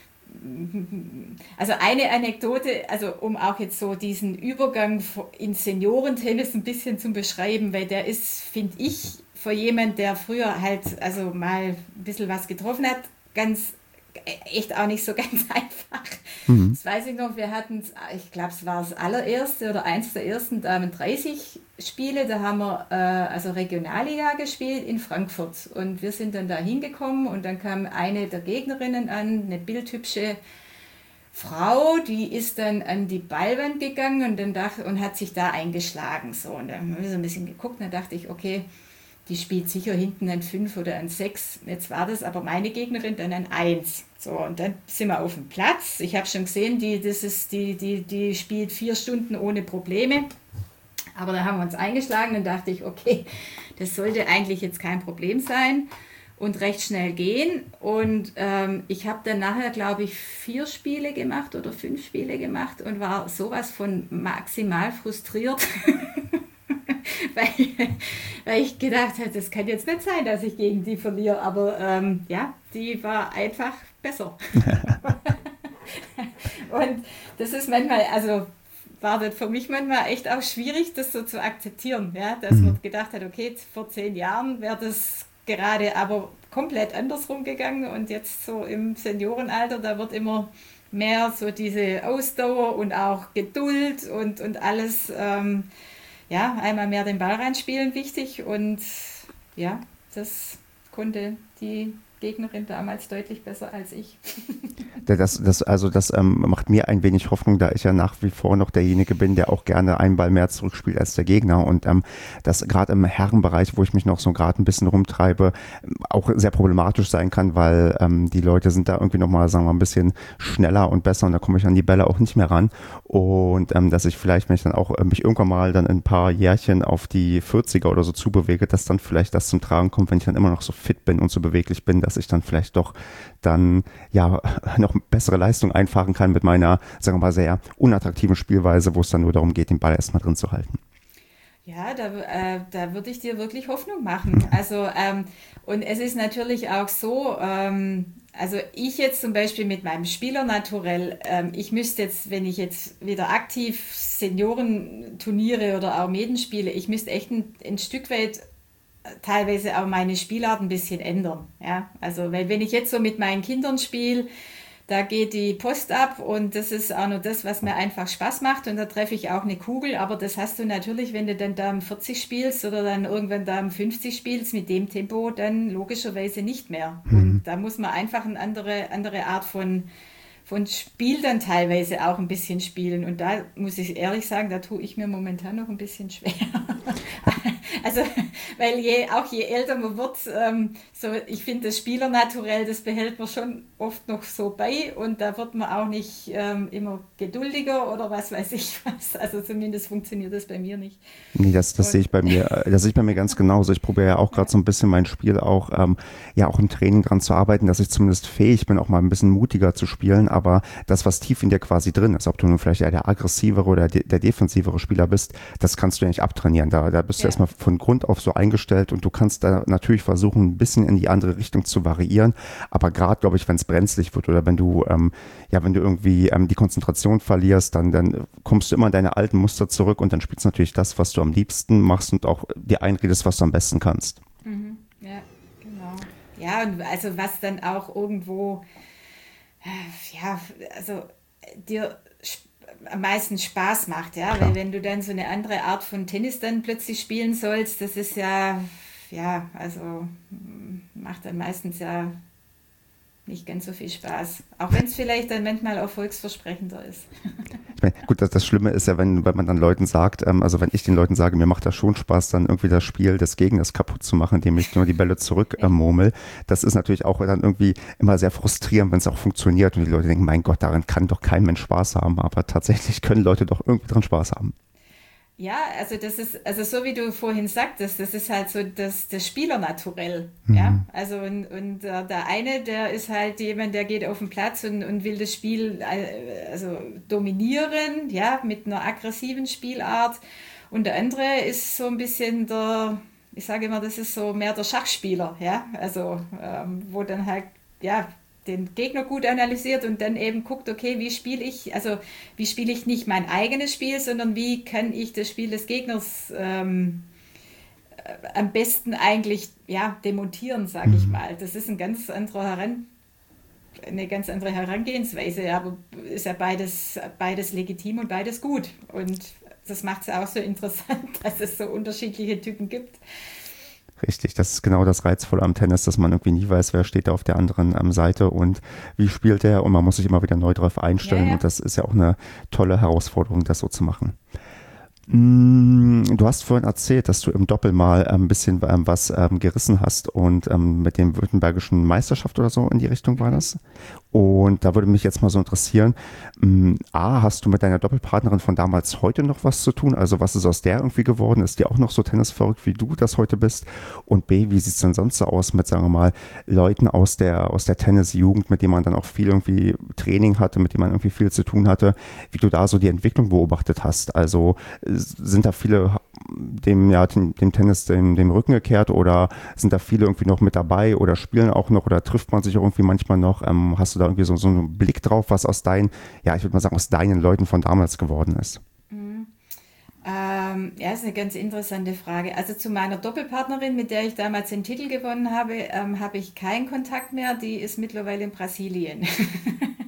also eine Anekdote, also um auch jetzt so diesen Übergang ins Seniorentennis ein bisschen zu beschreiben, weil der ist, finde ich, für jemand, der früher halt also mal ein bisschen was getroffen hat, ganz echt auch nicht so ganz einfach. Mhm. Das weiß ich noch, wir hatten, ich glaube, es war das allererste oder eins der ersten Damen dreißig Spiele, da haben wir äh, also Regionalliga gespielt in Frankfurt und wir sind dann da hingekommen und dann kam eine der Gegnerinnen an, eine bildhübsche Frau, die ist dann an die Ballwand gegangen und, dann dachte, und hat sich da eingeschlagen. So. Und dann haben wir so ein bisschen geguckt und dann dachte ich, okay, die spielt sicher hinten ein fünf oder ein sechs. Jetzt war das aber meine Gegnerin dann ein eins. So, und dann sind wir auf dem Platz. Ich habe schon gesehen, die, das ist, die, die, die spielt vier Stunden ohne Probleme. Aber da haben wir uns eingeschlagen und dachte ich, okay, das sollte eigentlich jetzt kein Problem sein und recht schnell gehen. Und ähm, ich habe dann nachher, glaube ich, vier Spiele gemacht oder fünf Spiele gemacht und war sowas von maximal frustriert. weil, weil ich gedacht habe, das kann jetzt nicht sein, dass ich gegen die verliere, aber ähm, ja, die war einfach besser. Und das ist manchmal, also war das für mich manchmal echt auch schwierig, das so zu akzeptieren, ja, dass Mhm. man gedacht hat, okay, vor zehn Jahren wäre das gerade aber komplett andersrum gegangen und jetzt so im Seniorenalter, da wird immer mehr so diese Ausdauer und auch Geduld und, und alles, ähm, ja, einmal mehr den Ball reinspielen wichtig und ja, das konnte die Gegnerin damals deutlich besser als ich. Das, das, also das ähm, macht mir ein wenig Hoffnung, da ich ja nach wie vor noch derjenige bin, der auch gerne einen Ball mehr zurückspielt als der Gegner. Und ähm, das gerade im Herrenbereich, wo ich mich noch so gerade ein bisschen rumtreibe, auch sehr problematisch sein kann, weil ähm, die Leute sind da irgendwie nochmal, sagen wir mal, ein bisschen schneller und besser und da komme ich an die Bälle auch nicht mehr ran. Und ähm, dass ich vielleicht, wenn ich dann auch äh, mich irgendwann mal dann in ein paar Jährchen auf die vierziger oder so zubewege, dass dann vielleicht das zum Tragen kommt, wenn ich dann immer noch so fit bin und so beweglich bin, dass ich dann vielleicht doch dann ja noch bessere Leistung einfahren kann mit meiner, sagen wir mal, sehr unattraktiven Spielweise, wo es dann nur darum geht, den Ball erstmal drin zu halten. Ja, da, äh, da würde ich dir wirklich Hoffnung machen. Also, ähm, und es ist natürlich auch so, ähm, also ich jetzt zum Beispiel mit meinem Spielernaturell, ähm, ich müsste jetzt, wenn ich jetzt wieder aktiv Seniorenturniere oder Armeden spiele, ich müsste echt ein, ein Stück weit teilweise auch meine Spielart ein bisschen ändern. Ja? Also, weil wenn ich jetzt so mit meinen Kindern spiele, da geht die Post ab und das ist auch nur das, was mir einfach Spaß macht und da treffe ich auch eine Kugel, aber das hast du natürlich, wenn du dann da um vierzig spielst oder dann irgendwann da um fünfzig spielst, mit dem Tempo dann logischerweise nicht mehr. Und Mhm. da muss man einfach eine andere, andere Art von, von Spiel dann teilweise auch ein bisschen spielen und da muss ich ehrlich sagen, da tue ich mir momentan noch ein bisschen schwer. Also, weil je, auch je älter man wird, ähm, so, ich finde das Spielernaturell, das behält man schon oft noch so bei und da wird man auch nicht ähm, immer geduldiger oder was weiß ich was. Also zumindest funktioniert das bei mir nicht. Nee, das, das sehe ich bei mir, äh, das sehe ich bei mir ganz genauso. Ich probiere ja auch gerade so ein bisschen mein Spiel auch, ähm, ja auch im Training dran zu arbeiten, dass ich zumindest fähig bin, auch mal ein bisschen mutiger zu spielen, aber das, was tief in dir quasi drin ist, ob du nun vielleicht eher der aggressivere oder de der defensivere Spieler bist, das kannst du ja nicht abtrainieren. Da, da bist du Ja. erstmal von Grund auf so eingestellt und du kannst da natürlich versuchen, ein bisschen in die andere Richtung zu variieren, aber gerade, glaube ich, wenn es brenzlig wird oder wenn du, ähm, ja, wenn du irgendwie ähm, die Konzentration verlierst, dann, dann kommst du immer in deine alten Muster zurück und dann spielst du natürlich das, was du am liebsten machst und auch dir einredest, was du am besten kannst. Mhm. Ja, genau. Ja, und also was dann auch irgendwo, äh, ja, also dir sp- am meisten Spaß macht, ja, Klar. weil wenn du dann so eine andere Art von Tennis dann plötzlich spielen sollst, das ist ja, ja, also mm, macht dann meistens ja nicht ganz so viel Spaß. Auch wenn es vielleicht dann manchmal erfolgsversprechender ist. Ich meine, gut, das, das Schlimme ist ja, wenn, wenn man dann Leuten sagt, ähm, also wenn ich den Leuten sage, mir macht das schon Spaß, dann irgendwie das Spiel des Gegners kaputt zu machen, indem ich nur die Bälle zurück äh, murmel. Das ist natürlich auch dann irgendwie immer sehr frustrierend, wenn es auch funktioniert und die Leute denken, mein Gott, daran kann doch kein Mensch Spaß haben, aber tatsächlich können Leute doch irgendwie dran Spaß haben. Ja, also das ist, also so wie du vorhin sagtest, das ist halt so das, das Spielernaturell, ja. Mhm. Also und, und äh, der eine, der ist halt jemand, der geht auf den Platz und, und will das Spiel äh, also dominieren, ja, mit einer aggressiven Spielart. Und der andere ist so ein bisschen der, ich sage immer, das ist so mehr der Schachspieler, ja. Also ähm, wo dann halt, ja, den Gegner gut analysiert und dann eben guckt, okay, wie spiele ich, also wie spiele ich nicht mein eigenes Spiel, sondern wie kann ich das Spiel des Gegners ähm, äh, am besten eigentlich ja, demontieren, sage ich Mhm. mal. Das ist ein ganz anderer Heran eine ganz andere Herangehensweise, aber ist ja beides, beides legitim und beides gut. Und das macht es auch so interessant, dass es so unterschiedliche Typen gibt. Richtig, das ist genau das Reizvolle am Tennis, dass man irgendwie nie weiß, wer steht da auf der anderen ähm, Seite und wie spielt der und man muss sich immer wieder neu drauf Ja, einstellen ja. und das ist ja auch eine tolle Herausforderung, das so zu machen. Mm, Du hast vorhin erzählt, dass du im Doppel mal ein bisschen ähm, was ähm, gerissen hast und ähm, mit dem württembergischen Meisterschaft oder so in die Richtung war Mhm. das. Und da würde mich jetzt mal so interessieren, mm, A, hast du mit deiner Doppelpartnerin von damals heute noch was zu tun? Also was ist aus der irgendwie geworden? Ist die auch noch so tennisverrückt, wie du das heute bist? Und B, wie sieht es denn sonst so aus mit, sagen wir mal, Leuten aus der, aus der Tennisjugend, mit denen man dann auch viel irgendwie Training hatte, mit denen man irgendwie viel zu tun hatte, wie du da so die Entwicklung beobachtet hast? Also sind da viele dem, ja, dem, dem Tennis dem, dem Rücken gekehrt oder sind da viele irgendwie noch mit dabei oder spielen auch noch oder trifft man sich auch irgendwie manchmal noch? Ähm, hast du da irgendwie so, so einen Blick drauf, was aus deinen, ja, ich würde mal sagen, aus deinen Leuten von damals geworden ist? Mhm. Ähm, ja, ist eine ganz interessante Frage. Also zu meiner Doppelpartnerin, mit der ich damals den Titel gewonnen habe, ähm, habe ich keinen Kontakt mehr. Die ist mittlerweile in Brasilien.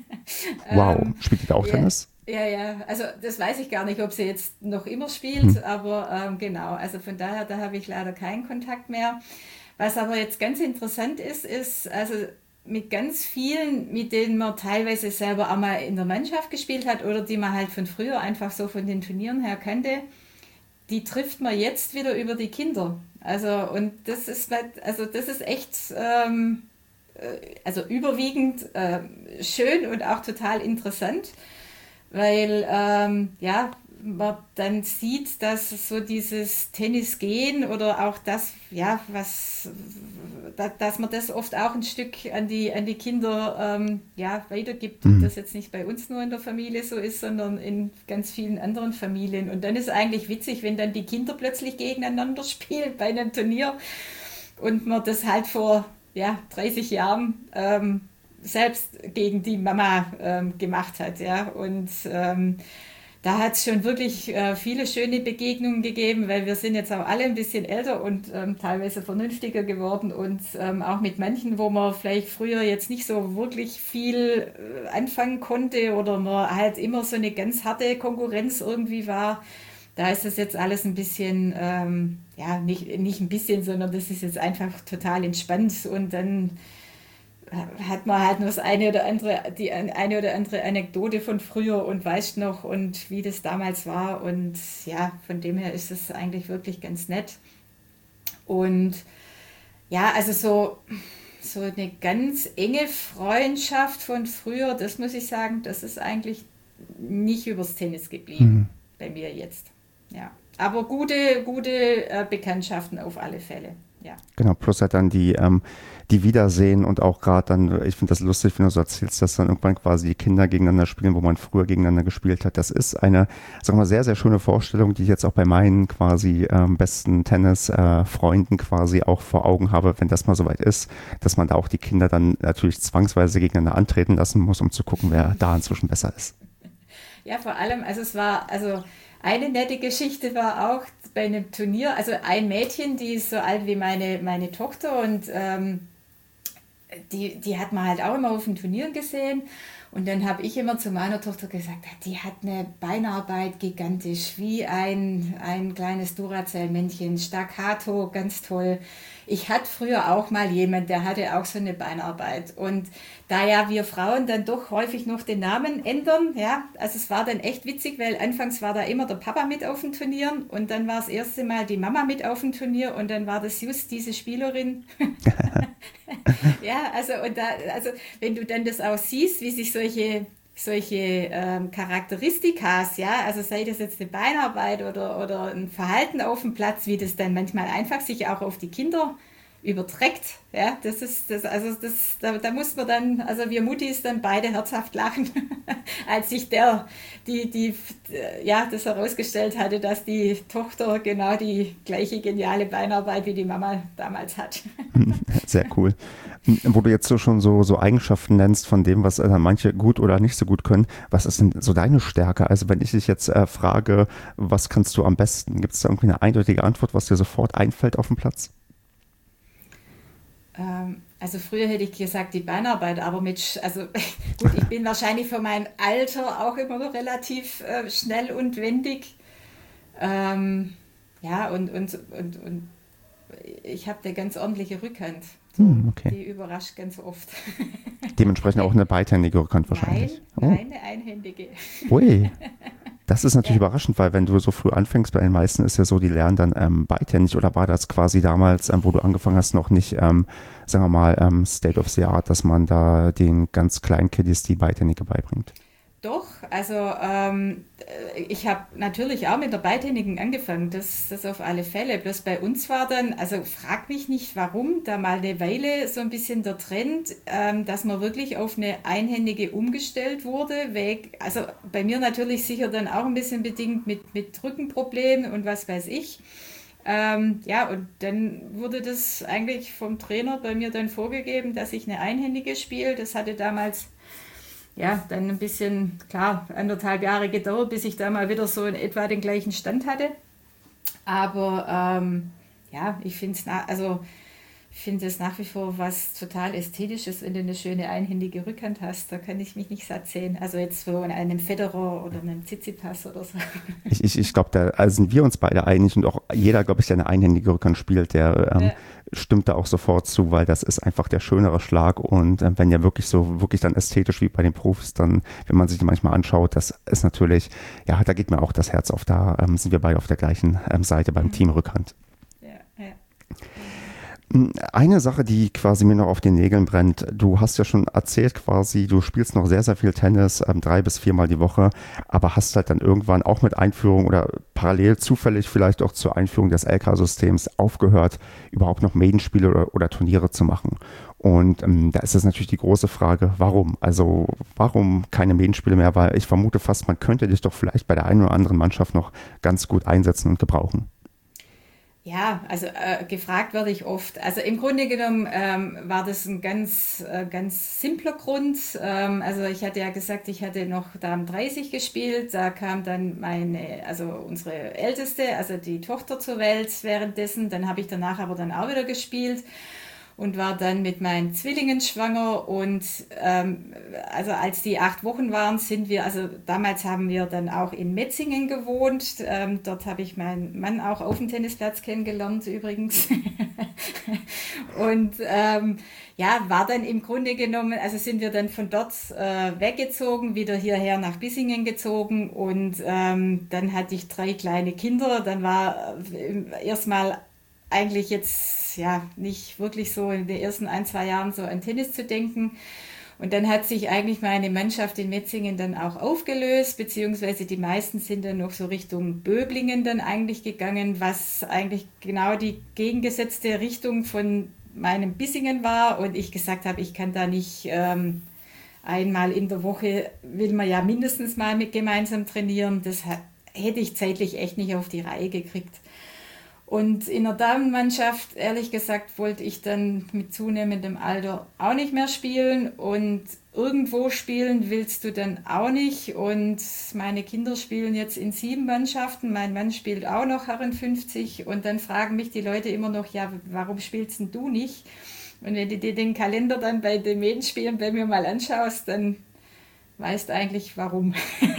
Wow, ähm, spielt die da auch ja, Tennis? ja, ja, also das weiß ich gar nicht, ob sie jetzt noch immer Hm. spielt, aber ähm, genau, also von daher, da habe ich leider keinen Kontakt mehr. Was aber jetzt ganz interessant ist, ist, also mit ganz vielen, mit denen man teilweise selber auch mal in der Mannschaft gespielt hat oder die man halt von früher einfach so von den Turnieren her kannte, die trifft man jetzt wieder über die Kinder. Also und das ist, also das ist echt, ähm, also überwiegend äh, schön und auch total interessant, weil ähm, ja, man dann sieht, dass so dieses Tennis gehen oder auch das, ja, was, da, dass man das oft auch ein Stück an die, an die Kinder ähm, ja, weitergibt und Hm. das jetzt nicht bei uns nur in der Familie so ist, sondern in ganz vielen anderen Familien. Und dann ist eigentlich witzig, wenn dann die Kinder plötzlich gegeneinander spielen bei einem Turnier und man das halt vor ja, dreißig Jahren ähm, selbst gegen die Mama ähm, gemacht hat. Ja? Und ähm, da hat es schon wirklich äh, viele schöne Begegnungen gegeben, weil wir sind jetzt auch alle ein bisschen älter und ähm, teilweise vernünftiger geworden und ähm, auch mit manchen, wo man vielleicht früher jetzt nicht so wirklich viel äh, anfangen konnte oder man halt immer so eine ganz harte Konkurrenz irgendwie war, da ist das jetzt alles ein bisschen, ähm, ja, nicht, nicht ein bisschen, sondern das ist jetzt einfach total entspannt und dann hat man halt nur das eine oder andere, die eine oder andere Anekdote von früher und weiß noch und wie das damals war und ja, von dem her ist es eigentlich wirklich ganz nett und ja, also so, so eine ganz enge Freundschaft von früher, das muss ich sagen, das ist eigentlich nicht übers Tennis Hm. geblieben bei mir jetzt, ja, aber gute, gute äh, Bekanntschaften auf alle Fälle, ja. Genau, plus halt dann die, ähm, die Wiedersehen und auch gerade dann, ich finde das lustig, wenn du so erzählst, dass dann irgendwann quasi die Kinder gegeneinander spielen, wo man früher gegeneinander gespielt hat. Das ist eine, sagen wir mal, sehr, sehr schöne Vorstellung, die ich jetzt auch bei meinen quasi ähm, besten Tennis-Freunden äh, quasi auch vor Augen habe, wenn das mal soweit ist, dass man da auch die Kinder dann natürlich zwangsweise gegeneinander antreten lassen muss, um zu gucken, wer da inzwischen besser ist. Ja, vor allem, also es war, also eine nette Geschichte war auch bei einem Turnier, also ein Mädchen, die ist so alt wie meine, meine Tochter und ähm, die, die hat man halt auch immer auf den Turnieren gesehen. Und dann habe ich immer zu meiner Tochter gesagt, die hat eine Beinarbeit gigantisch, wie ein, ein kleines Duracell-Männchen, staccato, ganz toll. Ich hatte früher auch mal jemand, der hatte auch so eine Beinarbeit. Und da ja wir Frauen dann doch häufig noch den Namen ändern, ja, also es war dann echt witzig, weil anfangs war da immer der Papa mit auf den Turnieren und dann war das erste Mal die Mama mit auf dem Turnier und dann war das just diese Spielerin. Ja, also, und da, also wenn du dann das auch siehst, wie sich solche, solche ähm, Charakteristikas, ja, also sei das jetzt eine Beinarbeit oder, oder ein Verhalten auf dem Platz, wie das dann manchmal einfach sich auch auf die Kinder überträgt, ja, das ist, das, also das, da, da muss man dann, also wir Muttis dann beide herzhaft lachen, als sich der, die, die, ja, das herausgestellt hatte, dass die Tochter genau die gleiche geniale Beinarbeit wie die Mama damals hat. Sehr cool. Wo du jetzt so schon so, so Eigenschaften nennst von dem, was äh, manche gut oder nicht so gut können, was ist denn so deine Stärke? Also wenn ich dich jetzt äh, frage, was kannst du am besten? Gibt es da irgendwie eine eindeutige Antwort, was dir sofort einfällt auf dem Platz? Ähm, also früher hätte ich gesagt die Beinarbeit, aber mit, also gut, ich bin wahrscheinlich für mein Alter auch immer noch relativ äh, schnell und wendig. Ähm, ja, und, und, und, und ich habe eine ganz ordentliche Rückhand. So, Hm, okay. die überrascht ganz oft. Dementsprechend auch eine beidhändige Rückhand Nein, wahrscheinlich. Oh, nein, eine einhändige. ui. Das ist natürlich Ja. überraschend, weil wenn du so früh anfängst, bei den meisten ist ja so, die lernen dann ähm, beidhändig oder war das quasi damals, ähm, wo du angefangen hast, noch nicht, ähm, sagen wir mal, ähm, State of the Art, dass man da den ganz kleinen Kiddies die beidhändige beibringt? Doch, also ähm, äh, ich habe natürlich auch mit der Beidhändigen angefangen, das, das auf alle Fälle. Bloß bei uns war dann, also frag mich nicht warum, da mal eine Weile so ein bisschen der Trend, ähm, dass man wirklich auf eine Einhändige umgestellt wurde. Weg, also bei mir natürlich sicher dann auch ein bisschen bedingt mit, mit Rückenproblemen und was weiß ich. Ähm, ja, und dann wurde das eigentlich vom Trainer bei mir dann vorgegeben, dass ich eine Einhändige spiele. Das hatte damals ja, dann ein bisschen, klar, anderthalb Jahre gedauert, bis ich da mal wieder so in etwa den gleichen Stand hatte. Aber ähm, ja, ich finde es also, finde es nach wie vor was total Ästhetisches, wenn du eine schöne einhändige Rückhand hast. Da kann ich mich nicht satt sehen. Also jetzt so an einem Federer oder einem Tsitsipas oder so. Ich, ich, ich glaube, da also sind wir uns beide einig und auch jeder, glaube ich, der eine einhändige Rückhand spielt, der ähm, Ja, stimmt da auch sofort zu, weil das ist einfach der schönere Schlag und ähm, wenn ja wirklich so, wirklich dann ästhetisch wie bei den Profis, dann, wenn man sich die manchmal anschaut, das ist natürlich, ja, da geht mir auch das Herz auf, da ähm, sind wir beide auf der gleichen ähm, Seite beim Team Rückhand. ja, ja, genau. Eine Sache, die quasi mir noch auf den Nägeln brennt, du hast ja schon erzählt quasi, du spielst noch sehr, sehr viel Tennis, ähm, drei bis viermal die Woche, aber hast halt dann irgendwann auch mit Einführung oder parallel zufällig vielleicht auch zur Einführung des L K-Systems aufgehört, überhaupt noch Maidenspiele oder, oder Turniere zu machen. Und ähm, da ist es natürlich die große Frage, warum? Also warum keine Maidenspiele mehr? Weil ich vermute fast, man könnte dich doch vielleicht bei der einen oder anderen Mannschaft noch ganz gut einsetzen und gebrauchen. Ja, also äh, gefragt werde ich oft. Also im Grunde genommen ähm, war das ein ganz, äh, ganz simpler Grund. Ähm, also ich hatte ja gesagt, ich hatte noch Damen dreißig gespielt. Da kam dann meine, also unsere Älteste, also die Tochter zur Welt währenddessen. Dann habe ich danach aber dann auch wieder gespielt und war dann mit meinen Zwillingen schwanger und ähm, also als die acht Wochen waren, sind wir, also damals haben wir dann auch in Metzingen gewohnt, ähm, dort habe ich meinen Mann auch auf dem Tennisplatz kennengelernt übrigens und ähm, ja, war dann im Grunde genommen, also sind wir dann von dort äh, weggezogen, wieder hierher nach Bissingen gezogen und ähm, dann hatte ich drei kleine Kinder, dann war äh, erstmal eigentlich jetzt ja nicht wirklich so in den ersten ein, zwei Jahren so an Tennis zu denken. Und dann hat sich eigentlich meine Mannschaft in Metzingen dann auch aufgelöst, beziehungsweise die meisten sind dann noch so Richtung Böblingen dann eigentlich gegangen, was eigentlich genau die gegengesetzte Richtung von meinem Bissingen war. Und ich gesagt habe, ich kann da nicht ähm, einmal in der Woche, will man ja mindestens mal mit gemeinsam trainieren. Das hätte ich zeitlich echt nicht auf die Reihe gekriegt. Und in der Damenmannschaft, ehrlich gesagt, wollte ich dann mit zunehmendem Alter auch nicht mehr spielen. Und irgendwo spielen willst du dann auch nicht. Und meine Kinder spielen jetzt in sieben Mannschaften. Mein Mann spielt auch noch Herren fünfzig. Und dann fragen mich die Leute immer noch, ja, warum spielst denn du nicht? Und wenn du dir den Kalender dann bei den Medenspielen bei mir mal anschaust, dann weißt du eigentlich warum.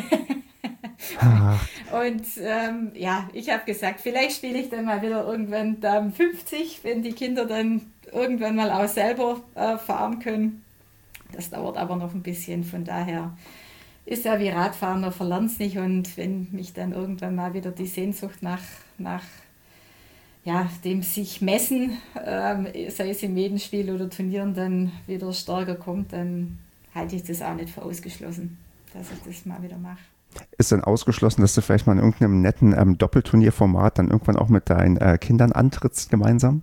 Ach, Und ähm, ja, ich habe gesagt, vielleicht spiele ich dann mal wieder irgendwann Damen fünfzig, wenn die Kinder dann irgendwann mal auch selber äh, fahren können. Das dauert aber noch ein bisschen, von daher ist ja wie Radfahren, man verlernt es nicht und wenn mich dann irgendwann mal wieder die Sehnsucht nach, nach ja, dem sich messen, ähm, sei es im Medenspiel oder Turnieren, dann wieder stärker kommt, dann halte ich das auch nicht für ausgeschlossen, dass ich das mal wieder mache. ist dann ausgeschlossen, dass du vielleicht mal in irgendeinem netten ähm, Doppelturnierformat dann irgendwann auch mit deinen äh, Kindern antrittst gemeinsam?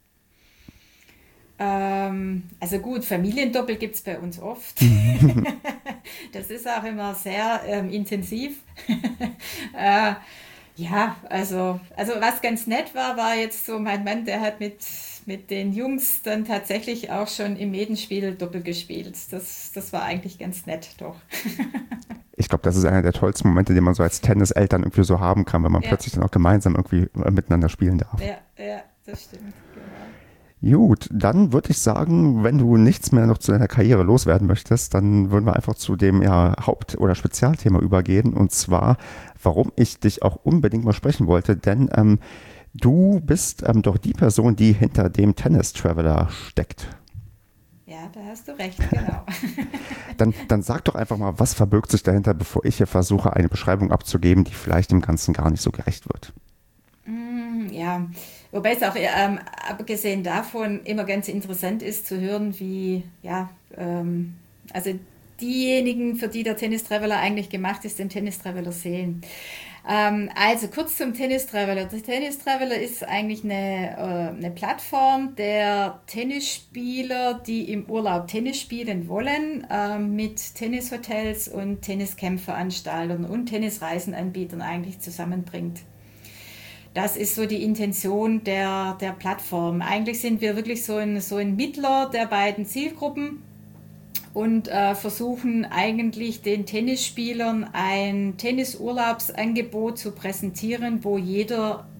Ähm, also gut, Familiendoppel gibt es bei uns oft. Das ist auch immer sehr ähm, intensiv. äh, ja, also, also was ganz nett war, war jetzt so mein Mann, der hat mit, mit den Jungs dann tatsächlich auch schon im Medenspiel Doppel gespielt. Das, das war eigentlich ganz nett, doch. Ich glaube, das ist einer der tollsten Momente, den man so als Tenniseltern irgendwie so haben kann, wenn man Ja, plötzlich dann auch gemeinsam irgendwie äh, miteinander spielen darf. ja, ja, das stimmt, genau. Gut, dann würde ich sagen, wenn du nichts mehr noch zu deiner Karriere loswerden möchtest, dann würden wir einfach zu dem ja, Haupt- oder Spezialthema übergehen. Und zwar, warum ich dich auch unbedingt mal sprechen wollte. Denn ähm, du bist ähm, doch die Person, die hinter dem Tennis Traveler steckt. Ja, da hast du recht, genau. Dann, dann sag doch einfach mal, was verbirgt sich dahinter, bevor ich hier versuche, eine Beschreibung abzugeben, die vielleicht dem Ganzen gar nicht so gerecht wird. Mm, ja, wobei es auch ähm, abgesehen davon immer ganz interessant ist zu hören, wie, ja, ähm, also diejenigen, für die der Tennis Traveler eigentlich gemacht ist, den Tennis Traveler sehen. Ähm, also kurz zum Tennis Traveler. Der Tennis Traveler ist eigentlich eine, äh, eine Plattform der Tennisspieler, die im Urlaub Tennis spielen wollen, ähm, mit Tennishotels und Tenniscamp-Veranstaltern und Tennisreisenanbietern eigentlich zusammenbringt. Das ist so die Intention der, der Plattform. Eigentlich sind wir wirklich so ein, so ein Mittler der beiden Zielgruppen und äh, versuchen eigentlich den Tennisspielern ein Tennisurlaubsangebot zu präsentieren, wo jeder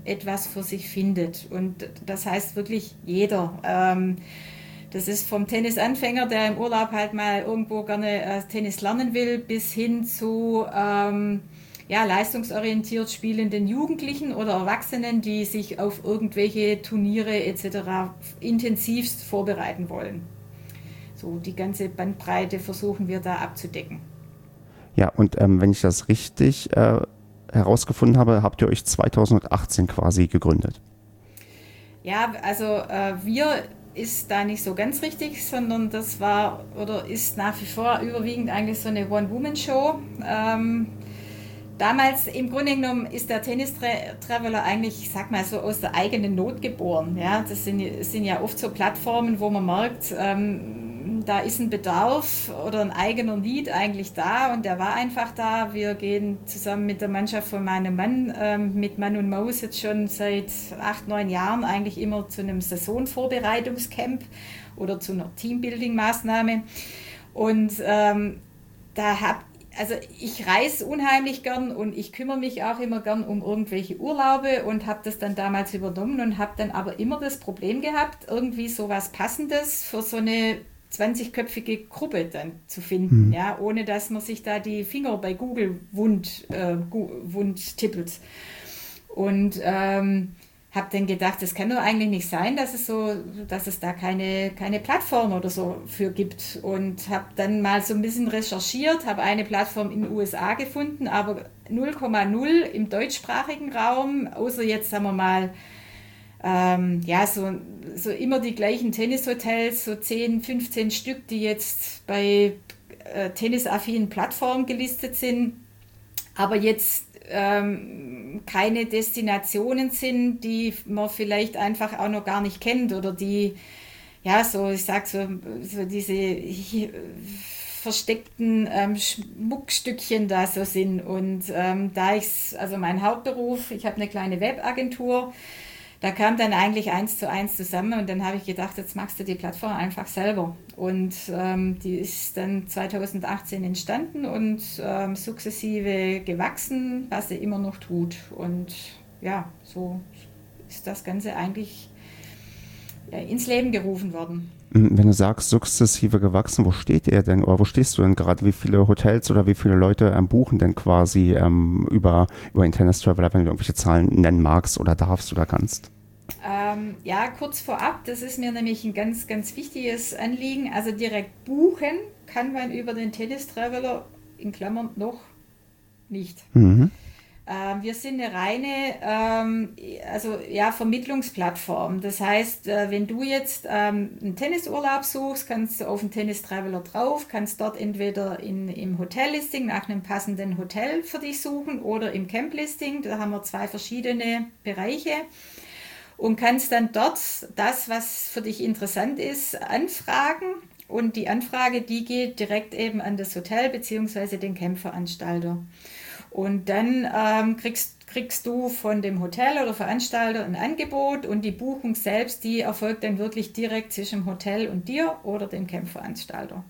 etwas für sich findet. Und das heißt wirklich jeder. Ähm, das ist vom Tennisanfänger, der im Urlaub halt mal irgendwo gerne äh, Tennis lernen will, bis hin zu ähm, ja, leistungsorientiert spielenden Jugendlichen oder Erwachsenen, die sich auf irgendwelche Turniere et cetera intensivst vorbereiten wollen. So die ganze Bandbreite versuchen wir da abzudecken. Ja, und ähm, wenn ich das richtig äh, herausgefunden habe, habt ihr euch zweitausendachtzehn quasi gegründet. Ja, also äh, wir ist da nicht so ganz richtig, sondern das war oder ist nach wie vor überwiegend eigentlich so eine One-Woman-Show. Ähm, Damals, im Grunde genommen, ist der Tennis-Traveler eigentlich, ich sag mal so, aus der eigenen Not geboren. Ja? Das sind, sind ja oft so Plattformen, wo man merkt, ähm, da ist ein Bedarf oder ein eigener Need eigentlich da und der war einfach da. Wir gehen zusammen mit der Mannschaft von meinem Mann, ähm, mit Mann und Maus jetzt schon seit acht, neun Jahren eigentlich immer zu einem Saisonvorbereitungscamp oder zu einer Teambuilding-Maßnahme. Und ähm, da habe Also ich reise unheimlich gern und ich kümmere mich auch immer gern um irgendwelche Urlaube und habe das dann damals übernommen und habe dann aber immer das Problem gehabt, irgendwie sowas Passendes für so eine zwanzigköpfige Gruppe dann zu finden, mhm. ja, ohne dass man sich da die Finger bei Google wund, äh, wund tippelt. Und ähm, habe dann gedacht, das kann doch eigentlich nicht sein, dass es so, dass es da keine, keine Plattform oder so für gibt. Und habe dann mal so ein bisschen recherchiert, habe eine Plattform in den U S A gefunden, aber null Komma null im deutschsprachigen Raum, außer jetzt sagen wir mal, ähm, ja, so, so immer die gleichen Tennishotels, so zehn, fünfzehn Stück, die jetzt bei äh, tennisaffinen Plattformen gelistet sind. Aber jetzt ähm, keine Destinationen sind, die man vielleicht einfach auch noch gar nicht kennt oder die, ja, so, ich sag so, so diese hier, versteckten ähm, Schmuckstückchen da so sind. Und ähm, da ich, also mein Hauptberuf, ich habe eine kleine Webagentur, da kam dann eigentlich eins zu eins zusammen und dann habe ich gedacht, jetzt machst du die Plattform einfach selber. Und ähm, die ist dann zweitausendachtzehn entstanden und ähm, sukzessive gewachsen, was sie immer noch tut. Und ja, so ist das Ganze eigentlich ja, ins Leben gerufen worden. Wenn du sagst, sukzessive gewachsen, wo steht ihr denn oder wo stehst du denn gerade? Wie viele Hotels oder wie viele Leute ähm, buchen denn quasi ähm, über, über den Tennis Traveler, wenn du irgendwelche Zahlen nennen magst oder darfst oder kannst? Ähm, ja, kurz vorab, das ist mir nämlich ein ganz, ganz wichtiges Anliegen. Also direkt buchen kann man über den Tennis Traveler in Klammern noch nicht. Mhm. Ähm, wir sind eine reine ähm, also, ja, Vermittlungsplattform. Das heißt, äh, wenn du jetzt ähm, einen Tennisurlaub suchst, kannst du auf den Tennis Traveler drauf, kannst dort entweder in, im Hotellisting nach einem passenden Hotel für dich suchen oder im Camplisting. Da haben wir zwei verschiedene Bereiche. Und kannst dann dort das, was für dich interessant ist, anfragen. Und die Anfrage, die geht direkt eben an das Hotel bzw. den Campveranstalter. Und dann ähm, kriegst, kriegst du von dem Hotel oder Veranstalter ein Angebot und die Buchung selbst, die erfolgt dann wirklich direkt zwischen dem Hotel und dir oder dem Campveranstalter.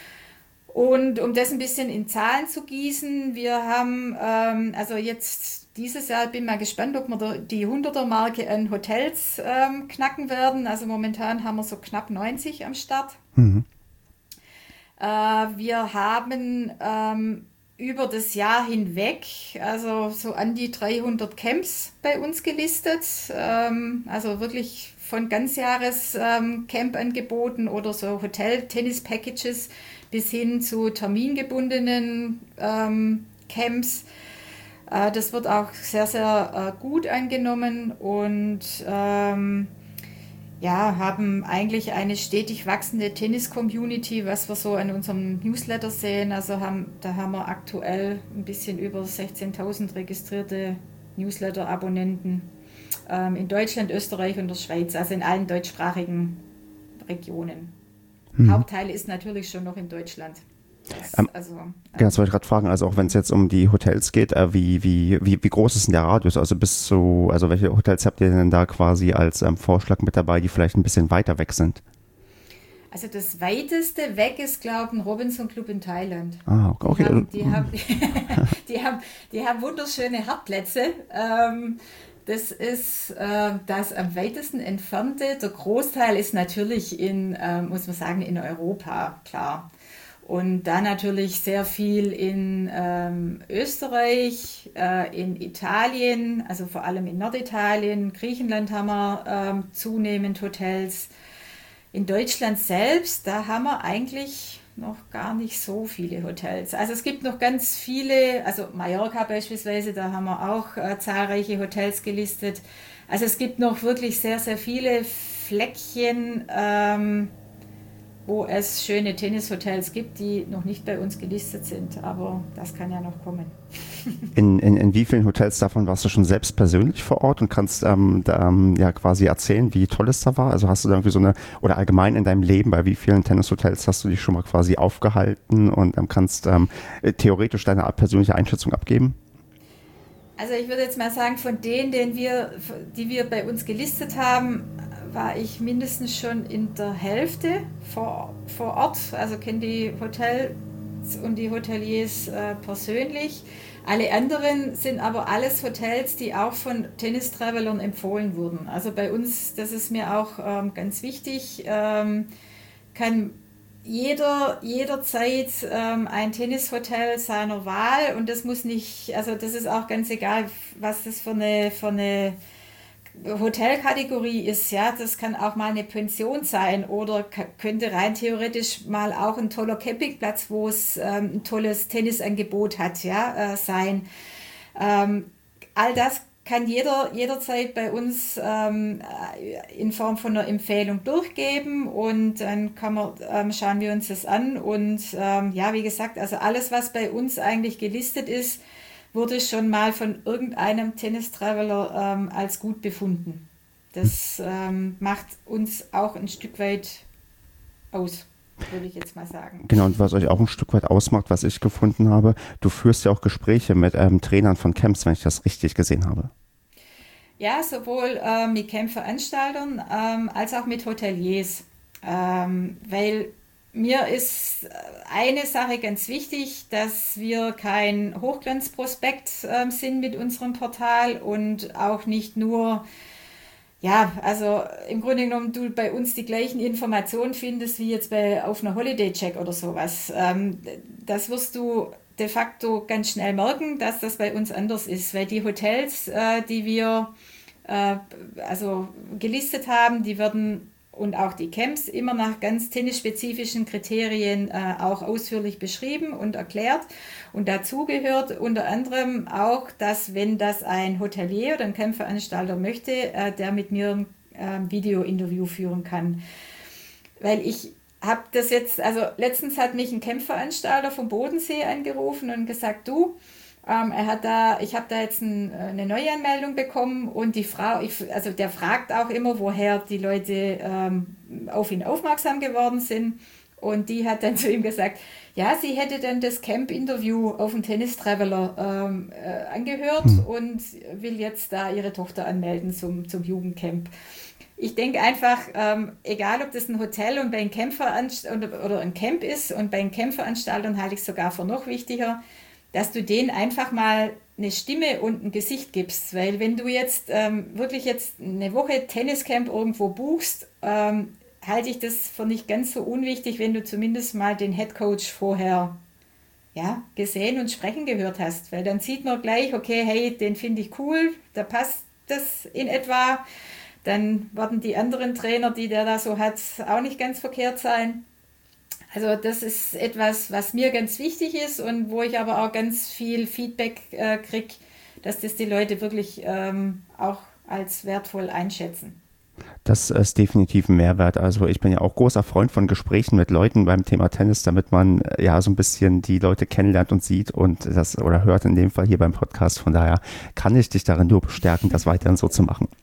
Und um das ein bisschen in Zahlen zu gießen, wir haben ähm, also jetzt dieses Jahr, bin mal gespannt, ob wir die hunderter-Marke an Hotels ähm, knacken werden. Also momentan haben wir so knapp neunzig am Start. Mhm. Äh, wir haben ähm, über das Jahr hinweg, also so an die dreihundert Camps bei uns gelistet. Ähm, also wirklich von Ganzjahres-Camp-Angeboten ähm, oder so Hotel-Tennis-Packages bis hin zu termingebundenen ähm, Camps. Äh, das wird auch sehr, sehr äh, gut angenommen und ähm, ja, haben eigentlich eine stetig wachsende Tennis-Community, was wir so an unserem Newsletter sehen. Also haben, da haben wir aktuell ein bisschen über sechzehntausend registrierte Newsletter-Abonnenten ähm, in Deutschland, Österreich und der Schweiz, also in allen deutschsprachigen Regionen. Mhm. Hauptteil ist natürlich schon noch in Deutschland. Das, ähm, also, ähm, das wollte ich gerade fragen, also auch wenn es jetzt um die Hotels geht, äh, wie, wie, wie, wie groß ist denn der Radius? Also bis zu, also welche Hotels habt ihr denn da quasi als ähm, Vorschlag mit dabei, die vielleicht ein bisschen weiter weg sind? Also das weiteste weg ist, glaube ich, ein Robinson Club in Thailand. Ah, okay. Die haben, die haben, die haben, die haben wunderschöne Hartplätze. Ähm, das ist äh, das am weitesten entfernte. Der Großteil ist natürlich in, äh, muss man sagen, in Europa, klar. Und da natürlich sehr viel in ähm, Österreich, äh, in Italien, also vor allem in Norditalien, Griechenland haben wir ähm, zunehmend Hotels. In Deutschland selbst, da haben wir eigentlich noch gar nicht so viele Hotels. Also es gibt noch ganz viele, also Mallorca beispielsweise, da haben wir auch äh, zahlreiche Hotels gelistet. Also es gibt noch wirklich sehr, sehr viele Fleckchen, ähm, wo es schöne Tennishotels gibt, die noch nicht bei uns gelistet sind. Aber das kann ja noch kommen. In, in, in wie vielen Hotels davon warst du schon selbst persönlich vor Ort und kannst ähm, da, ähm, ja quasi erzählen, wie toll es da war? Also hast du da irgendwie so eine, oder allgemein in deinem Leben, bei wie vielen Tennishotels hast du dich schon mal quasi aufgehalten und ähm, kannst ähm, theoretisch deine persönliche Einschätzung abgeben? Also ich würde jetzt mal sagen, von denen, den wir, die wir bei uns gelistet haben, war ich mindestens schon in der Hälfte vor, vor Ort. Also kenne die Hotels und die Hoteliers äh, persönlich. Alle anderen sind aber alles Hotels, die auch von Tennis-Travelern empfohlen wurden. Also bei uns, das ist mir auch ähm, ganz wichtig, ähm, kann jeder jederzeit ähm, ein Tennishotel seiner Wahl, und das muss nicht, also das ist auch ganz egal, was das für eine, für eine Hotelkategorie ist, ja, das kann auch mal eine Pension sein oder k- könnte rein theoretisch mal auch ein toller Campingplatz, wo es ähm, ein tolles Tennisangebot hat, ja, äh, sein. Ähm, all das kann jeder jederzeit bei uns ähm, in Form von einer Empfehlung durchgeben, und dann kann man, ähm, schauen wir uns das an, und ähm, ja, wie gesagt, also alles, was bei uns eigentlich gelistet ist, wurde schon mal von irgendeinem Tennis-Traveler ähm, als gut befunden. Das ähm, macht uns auch ein Stück weit aus, würde ich jetzt mal sagen. Genau, und was euch auch ein Stück weit ausmacht, was ich gefunden habe, du führst ja auch Gespräche mit ähm, Trainern von Camps, wenn ich das richtig gesehen habe. Ja, sowohl äh, mit Campveranstaltern ähm, als auch mit Hoteliers, ähm, weil mir ist eine Sache ganz wichtig, dass wir kein Hochglanzprospekt ähm, sind mit unserem Portal, und auch nicht nur, ja, also im Grunde genommen du bei uns die gleichen Informationen findest wie jetzt bei auf einer Holiday Check oder sowas. Ähm, das wirst du de facto ganz schnell merken, dass das bei uns anders ist, weil die Hotels, äh, die wir äh, also gelistet haben, die werden, und auch die Camps, immer nach ganz tennisspezifischen Kriterien äh, auch ausführlich beschrieben und erklärt. Und dazu gehört unter anderem auch, dass, wenn das ein Hotelier oder ein Campveranstalter möchte, äh, der mit mir ein äh, Video-Interview führen kann. Weil ich habe das jetzt, also letztens hat mich ein Campveranstalter vom Bodensee angerufen und gesagt, du, Ähm, er hat da, ich habe da jetzt ein, eine Neuanmeldung bekommen, und die Frau, ich, also der fragt auch immer, woher die Leute ähm, auf ihn aufmerksam geworden sind. Und die hat dann zu ihm gesagt, ja, sie hätte dann das Camp-Interview auf dem Tennis Traveler ähm, äh, angehört Hm. und will jetzt da ihre Tochter anmelden zum, zum Jugendcamp. Ich denke einfach, ähm, egal ob das ein Hotel und bei einem Campveranst- oder, oder ein Camp ist, und bei einem Campveranstaltern halte ich es sogar für noch wichtiger, dass du denen einfach mal eine Stimme und ein Gesicht gibst. Weil wenn du jetzt ähm, wirklich jetzt eine Woche Tenniscamp irgendwo buchst, ähm, halte ich das für nicht ganz so unwichtig, wenn du zumindest mal den Headcoach vorher, ja, gesehen und sprechen gehört hast. Weil dann sieht man gleich, okay, hey, den finde ich cool, da passt das in etwa. Dann werden die anderen Trainer, die der da so hat, auch nicht ganz verkehrt sein. Also das ist etwas, was mir ganz wichtig ist, und wo ich aber auch ganz viel Feedback äh, kriege, dass das die Leute wirklich ähm, auch als wertvoll einschätzen. Das ist definitiv ein Mehrwert. Also ich bin ja auch großer Freund von Gesprächen mit Leuten beim Thema Tennis, damit man äh, ja so ein bisschen die Leute kennenlernt und sieht und das oder hört in dem Fall hier beim Podcast. Von daher kann ich dich darin nur bestärken, das weiterhin so zu machen.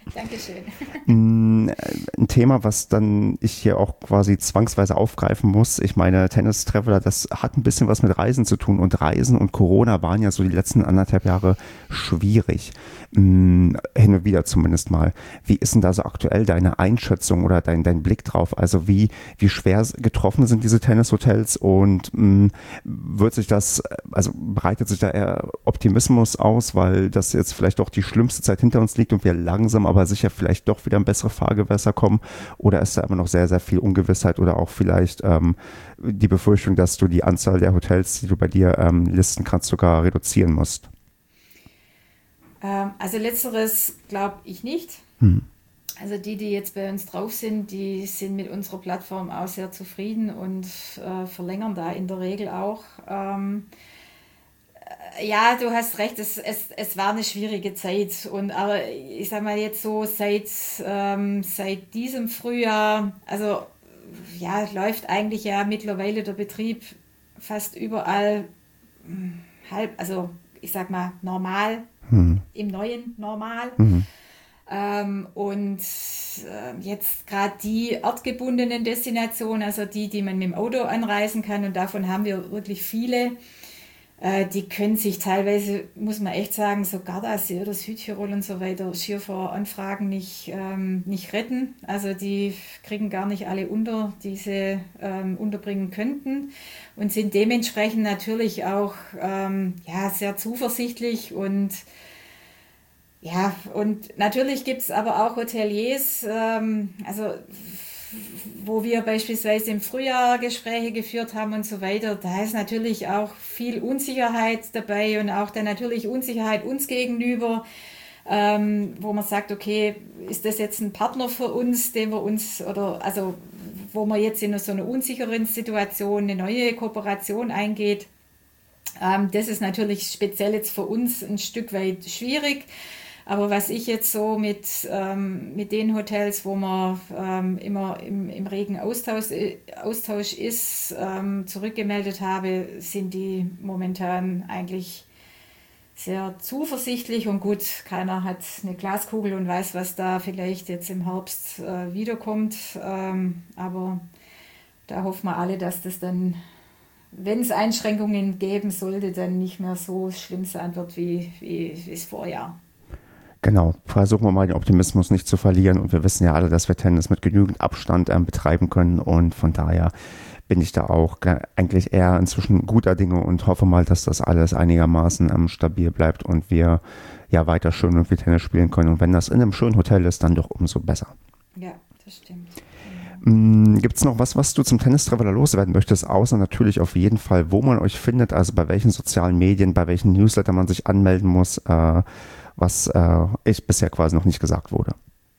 Dankeschön. Ein Thema, was dann ich hier auch quasi zwangsweise aufgreifen muss. Ich meine, Tennis Traveler, das hat ein bisschen was mit Reisen zu tun und Reisen und Corona waren ja so die letzten anderthalb Jahre schwierig. Hin und wieder zumindest mal. Wie ist denn da so aktuell deine Einschätzung oder dein, dein Blick drauf? Also wie, wie schwer getroffen sind diese Tennishotels und mh, wird sich das, also breitet sich da eher Optimismus aus, weil das jetzt vielleicht doch die schlimmste Zeit hinter uns liegt und wir langsam aber sicher vielleicht doch wieder in bessere Fahrgewässer kommen? Oder ist da immer noch sehr, sehr viel Ungewissheit oder auch vielleicht ähm, die Befürchtung, dass du die Anzahl der Hotels, die du bei dir ähm, listen kannst, sogar reduzieren musst? Ähm, also letzteres glaube ich nicht. Hm. Also die, die jetzt bei uns drauf sind, die sind mit unserer Plattform auch sehr zufrieden und äh, verlängern da in der Regel auch. Ähm, ja, du hast recht, es, es, es war eine schwierige Zeit. Und aber ich sag mal jetzt so seit, ähm, seit diesem Frühjahr, also ja, läuft eigentlich ja mittlerweile der Betrieb fast überall hm, halb, also ich sag mal normal, Hm. im neuen Normal. Hm. Ähm, und äh, jetzt gerade die ortgebundenen Destinationen, also die, die man mit dem Auto anreisen kann, und davon haben wir wirklich viele, äh, die können sich teilweise, muss man echt sagen, so Gardasee oder Südtirol und so weiter, schier vor Anfragen nicht, ähm, nicht retten. Also die kriegen gar nicht alle unter, die sie ähm, unterbringen könnten und sind dementsprechend natürlich auch ähm, ja, sehr zuversichtlich und ja, und natürlich gibt es aber auch Hoteliers, ähm, also wo wir beispielsweise im Frühjahr Gespräche geführt haben und so weiter, da ist natürlich auch viel Unsicherheit dabei und auch dann natürlich Unsicherheit uns gegenüber, ähm, wo man sagt, okay, ist das jetzt ein Partner für uns, den wir uns, oder also wo man jetzt in so einer unsicheren Situation eine neue Kooperation eingeht. Ähm, das ist natürlich speziell jetzt für uns ein Stück weit schwierig. Aber was ich jetzt so mit, ähm, mit den Hotels, wo man ähm, immer im, im regen Austausch, äh, Austausch ist, ähm, zurückgemeldet habe, sind die momentan eigentlich sehr zuversichtlich. Und gut, keiner hat eine Glaskugel und weiß, was da vielleicht jetzt im Herbst äh, wiederkommt. Ähm, aber da hoffen wir alle, dass das dann, wenn es Einschränkungen geben sollte, dann nicht mehr so schlimm sein wird wie, wie, wie das Vorjahr. Genau, versuchen wir mal den Optimismus nicht zu verlieren und wir wissen ja alle, dass wir Tennis mit genügend Abstand ähm, betreiben können und von daher bin ich da auch ge- eigentlich eher inzwischen guter Dinge und hoffe mal, dass das alles einigermaßen ähm, stabil bleibt und wir ja weiter schön und viel Tennis spielen können und wenn das in einem schönen Hotel ist, dann doch umso besser. Ja, das stimmt. Gibt es noch was, was du zum Tennis-Traveler loswerden möchtest, außer natürlich auf jeden Fall, wo man euch findet, also bei welchen sozialen Medien, bei welchen Newsletter man sich anmelden muss, äh, was äh, ich bisher quasi noch nicht gesagt wurde.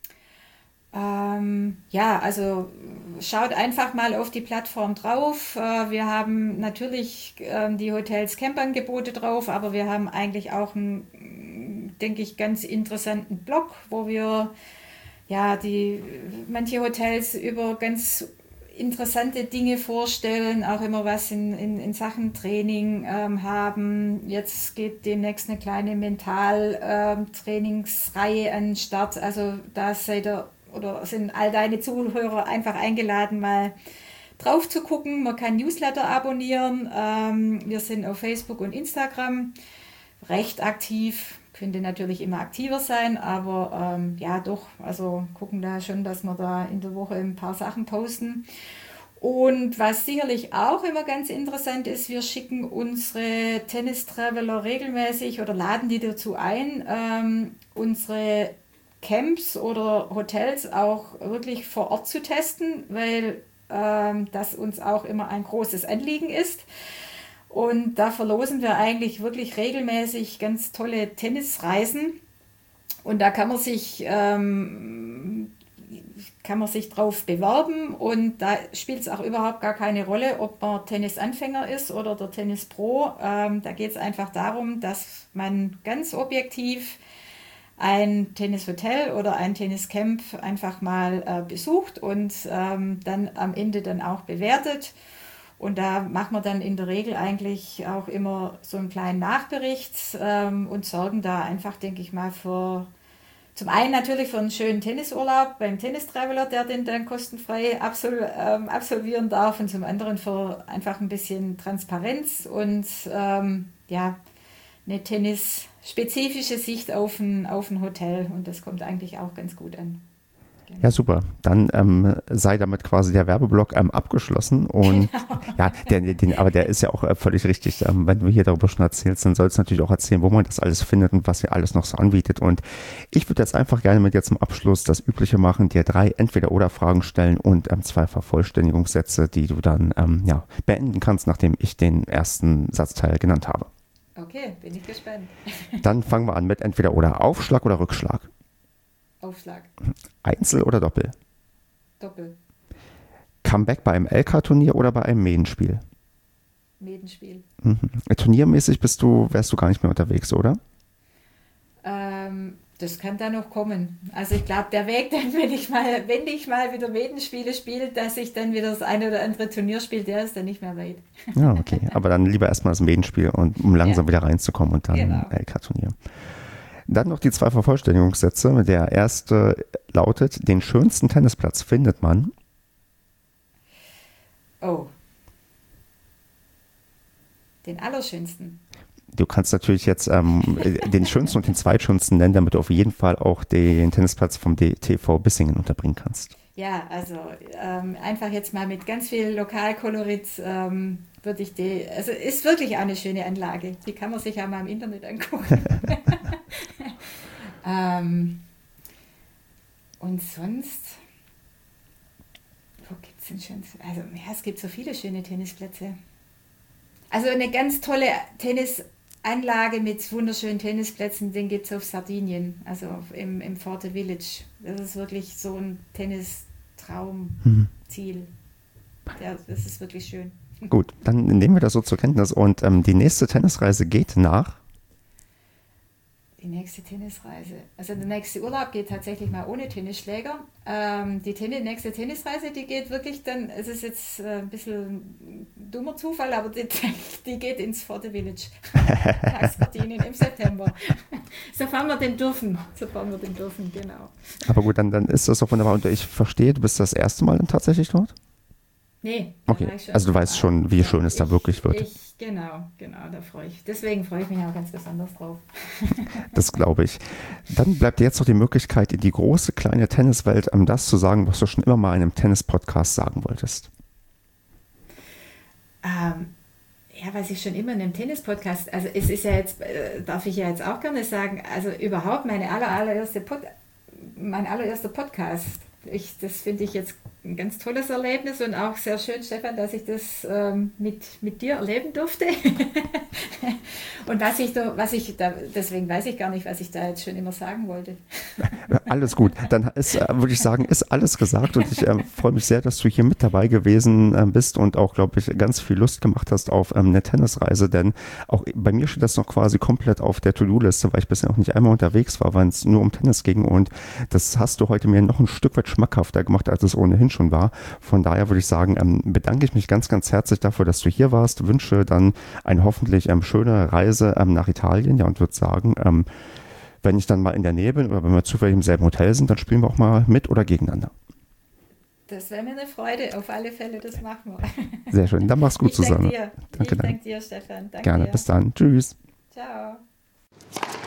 Ähm, ja, also schaut einfach mal auf die Plattform drauf. Äh, wir haben natürlich ähm, die Hotels Campangebote drauf, aber wir haben eigentlich auch einen, denke ich, ganz interessanten Blog, wo wir ja die manche Hotels über ganz interessante Dinge vorstellen, auch immer was in, in, in Sachen Training ähm, haben. Jetzt geht demnächst eine kleine Mental-Trainingsreihe ähm, an den Start. Also da seid ihr oder sind all deine Zuhörer einfach eingeladen, mal drauf zu gucken. Man kann Newsletter abonnieren. Ähm, wir sind auf Facebook und Instagram recht aktiv. Könnte natürlich immer aktiver sein, aber ähm, ja doch, also gucken da schon, dass wir da in der Woche ein paar Sachen posten. Und was sicherlich auch immer ganz interessant ist, wir schicken unsere Tennis-Traveler regelmäßig oder laden die dazu ein, ähm, unsere Camps oder Hotels auch wirklich vor Ort zu testen, weil ähm, das uns auch immer ein großes Anliegen ist. Und da verlosen wir eigentlich wirklich regelmäßig ganz tolle Tennisreisen. Und da kann man sich, ähm, kann man sich drauf bewerben. Und da spielt es auch überhaupt gar keine Rolle, ob man Tennisanfänger ist oder der Tennispro. Ähm, da geht es einfach darum, dass man ganz objektiv ein Tennishotel oder ein Tenniscamp einfach mal äh, besucht und ähm, dann am Ende dann auch bewertet. Und da machen wir dann in der Regel eigentlich auch immer so einen kleinen Nachbericht ähm, und sorgen da einfach, denke ich mal, für zum einen natürlich für einen schönen Tennisurlaub beim Tennis-Traveler, der den dann kostenfrei absol ähm, absolvieren darf, und zum anderen für einfach ein bisschen Transparenz und ähm, ja, eine tennisspezifische Sicht auf ein, auf ein Hotel, und das kommt eigentlich auch ganz gut an. Ja, super. Dann ähm, sei damit quasi der Werbeblock ähm, abgeschlossen. Und Genau. ja, der, den, aber der ist ja auch äh, völlig richtig. Ähm, wenn du hier darüber schon erzählst, dann sollst du natürlich auch erzählen, wo man das alles findet und was ihr alles noch so anbietet. Und ich würde jetzt einfach gerne mit dir zum Abschluss das Übliche machen, dir drei Entweder-Oder-Fragen stellen und ähm, zwei Vervollständigungssätze, die du dann ähm, ja, beenden kannst, nachdem ich den ersten Satzteil genannt habe. Okay, bin ich gespannt. Dann fangen wir an mit Entweder-Oder. Aufschlag oder Rückschlag? Aufschlag. Einzel oder Doppel? Doppel. Comeback bei einem L K-Turnier oder bei einem Medenspiel? Medenspiel. Mhm. Turniermäßig bist du, wärst du gar nicht mehr unterwegs, oder? Ähm, das kann da noch kommen. Also ich glaube, der Weg, dann, wenn ich mal, wenn ich mal wieder Medenspiele spiele, dass ich dann wieder das eine oder andere Turnier spiele, der ist dann nicht mehr weit. Ja, okay. Aber dann lieber erstmal das Medenspiel, und um langsam Ja. wieder reinzukommen, und dann Genau. L K-Turnier. Dann noch die zwei Vervollständigungssätze. Der erste lautet: Den schönsten Tennisplatz findet man. Oh. Den allerschönsten. Du kannst natürlich jetzt ähm, den schönsten und den zweitschönsten nennen, damit du auf jeden Fall auch den Tennisplatz vom D T V Bissingen unterbringen kannst. Ja, also ähm, einfach jetzt mal mit ganz viel Lokalkolorit ähm, würde ich die, also ist wirklich auch eine schöne Anlage. Die kann man sich auch mal im Internet angucken. ähm, und sonst, wo gibt es denn schon, also ja, es gibt so viele schöne Tennisplätze. Also eine ganz tolle Tennisanlage mit wunderschönen Tennisplätzen, den gibt es auf Sardinien, also im, im Forte Village. Das ist wirklich so ein Tennistraumziel. Mhm. Ja, das ist wirklich schön. Gut, dann nehmen wir das so zur Kenntnis, und ähm, die nächste Tennisreise geht nach. Die nächste Tennisreise. Also der nächste Urlaub geht tatsächlich mal ohne Tennisschläger. Ähm, die Tennis, nächste Tennisreise, die geht wirklich dann, es ist jetzt äh, ein bisschen ein dummer Zufall, aber die, die geht ins Forte Village nach Sardinien im September. Sofern wir den dürfen. Sofern wir den dürfen, genau. Aber gut, dann, dann ist das doch wunderbar. Und ich verstehe, du bist das erste Mal dann tatsächlich dort? Nee, da Okay, war ich schon also du weißt schon, wie schön es da ich, wirklich wird. Ich, genau, genau, da freue ich. Deswegen freue ich mich auch ganz besonders drauf. Das glaube ich. Dann bleibt dir jetzt noch die Möglichkeit, in die große, kleine Tenniswelt um das zu sagen, was du schon immer mal in einem Tennis-Podcast sagen wolltest. Ähm, ja, was ich schon immer in einem Tennis-Podcast, also es ist ja jetzt, äh, darf ich ja jetzt auch gerne sagen, also überhaupt meine aller, allererste Pod, mein allererster Podcast. Ich, das finde ich jetzt ein ganz tolles Erlebnis und auch sehr schön, Stefan, dass ich das ähm, mit, mit dir erleben durfte. Und was ich da, was ich da, deswegen weiß ich gar nicht, was ich da jetzt schon immer sagen wollte. Alles gut. Dann ist, äh, würde ich sagen, ist alles gesagt, und ich äh, freue mich sehr, dass du hier mit dabei gewesen äh, bist und auch, glaube ich, ganz viel Lust gemacht hast auf ähm, eine Tennisreise, denn auch bei mir steht das noch quasi komplett auf der To-Do-Liste, weil ich bisher noch nicht einmal unterwegs war, weil es nur um Tennis ging, und das hast du heute mir noch ein Stück weit schmackhafter gemacht, als es ohnehin schon war. Von daher würde ich sagen, ähm, bedanke ich mich ganz, ganz herzlich dafür, dass du hier warst, wünsche dann eine hoffentlich ähm, schöne Reise ähm, nach Italien, ja, und würde sagen, ähm, wenn ich dann mal in der Nähe bin oder wenn wir zufällig im selben Hotel sind, dann spielen wir auch mal mit oder gegeneinander. Das wäre mir eine Freude, auf alle Fälle, das machen wir. Sehr schön, dann mach's gut, ich Susanne. Danke dir. Danke, ich danke dir, Stefan. Danke Gerne, dir. bis dann. Tschüss. Ciao.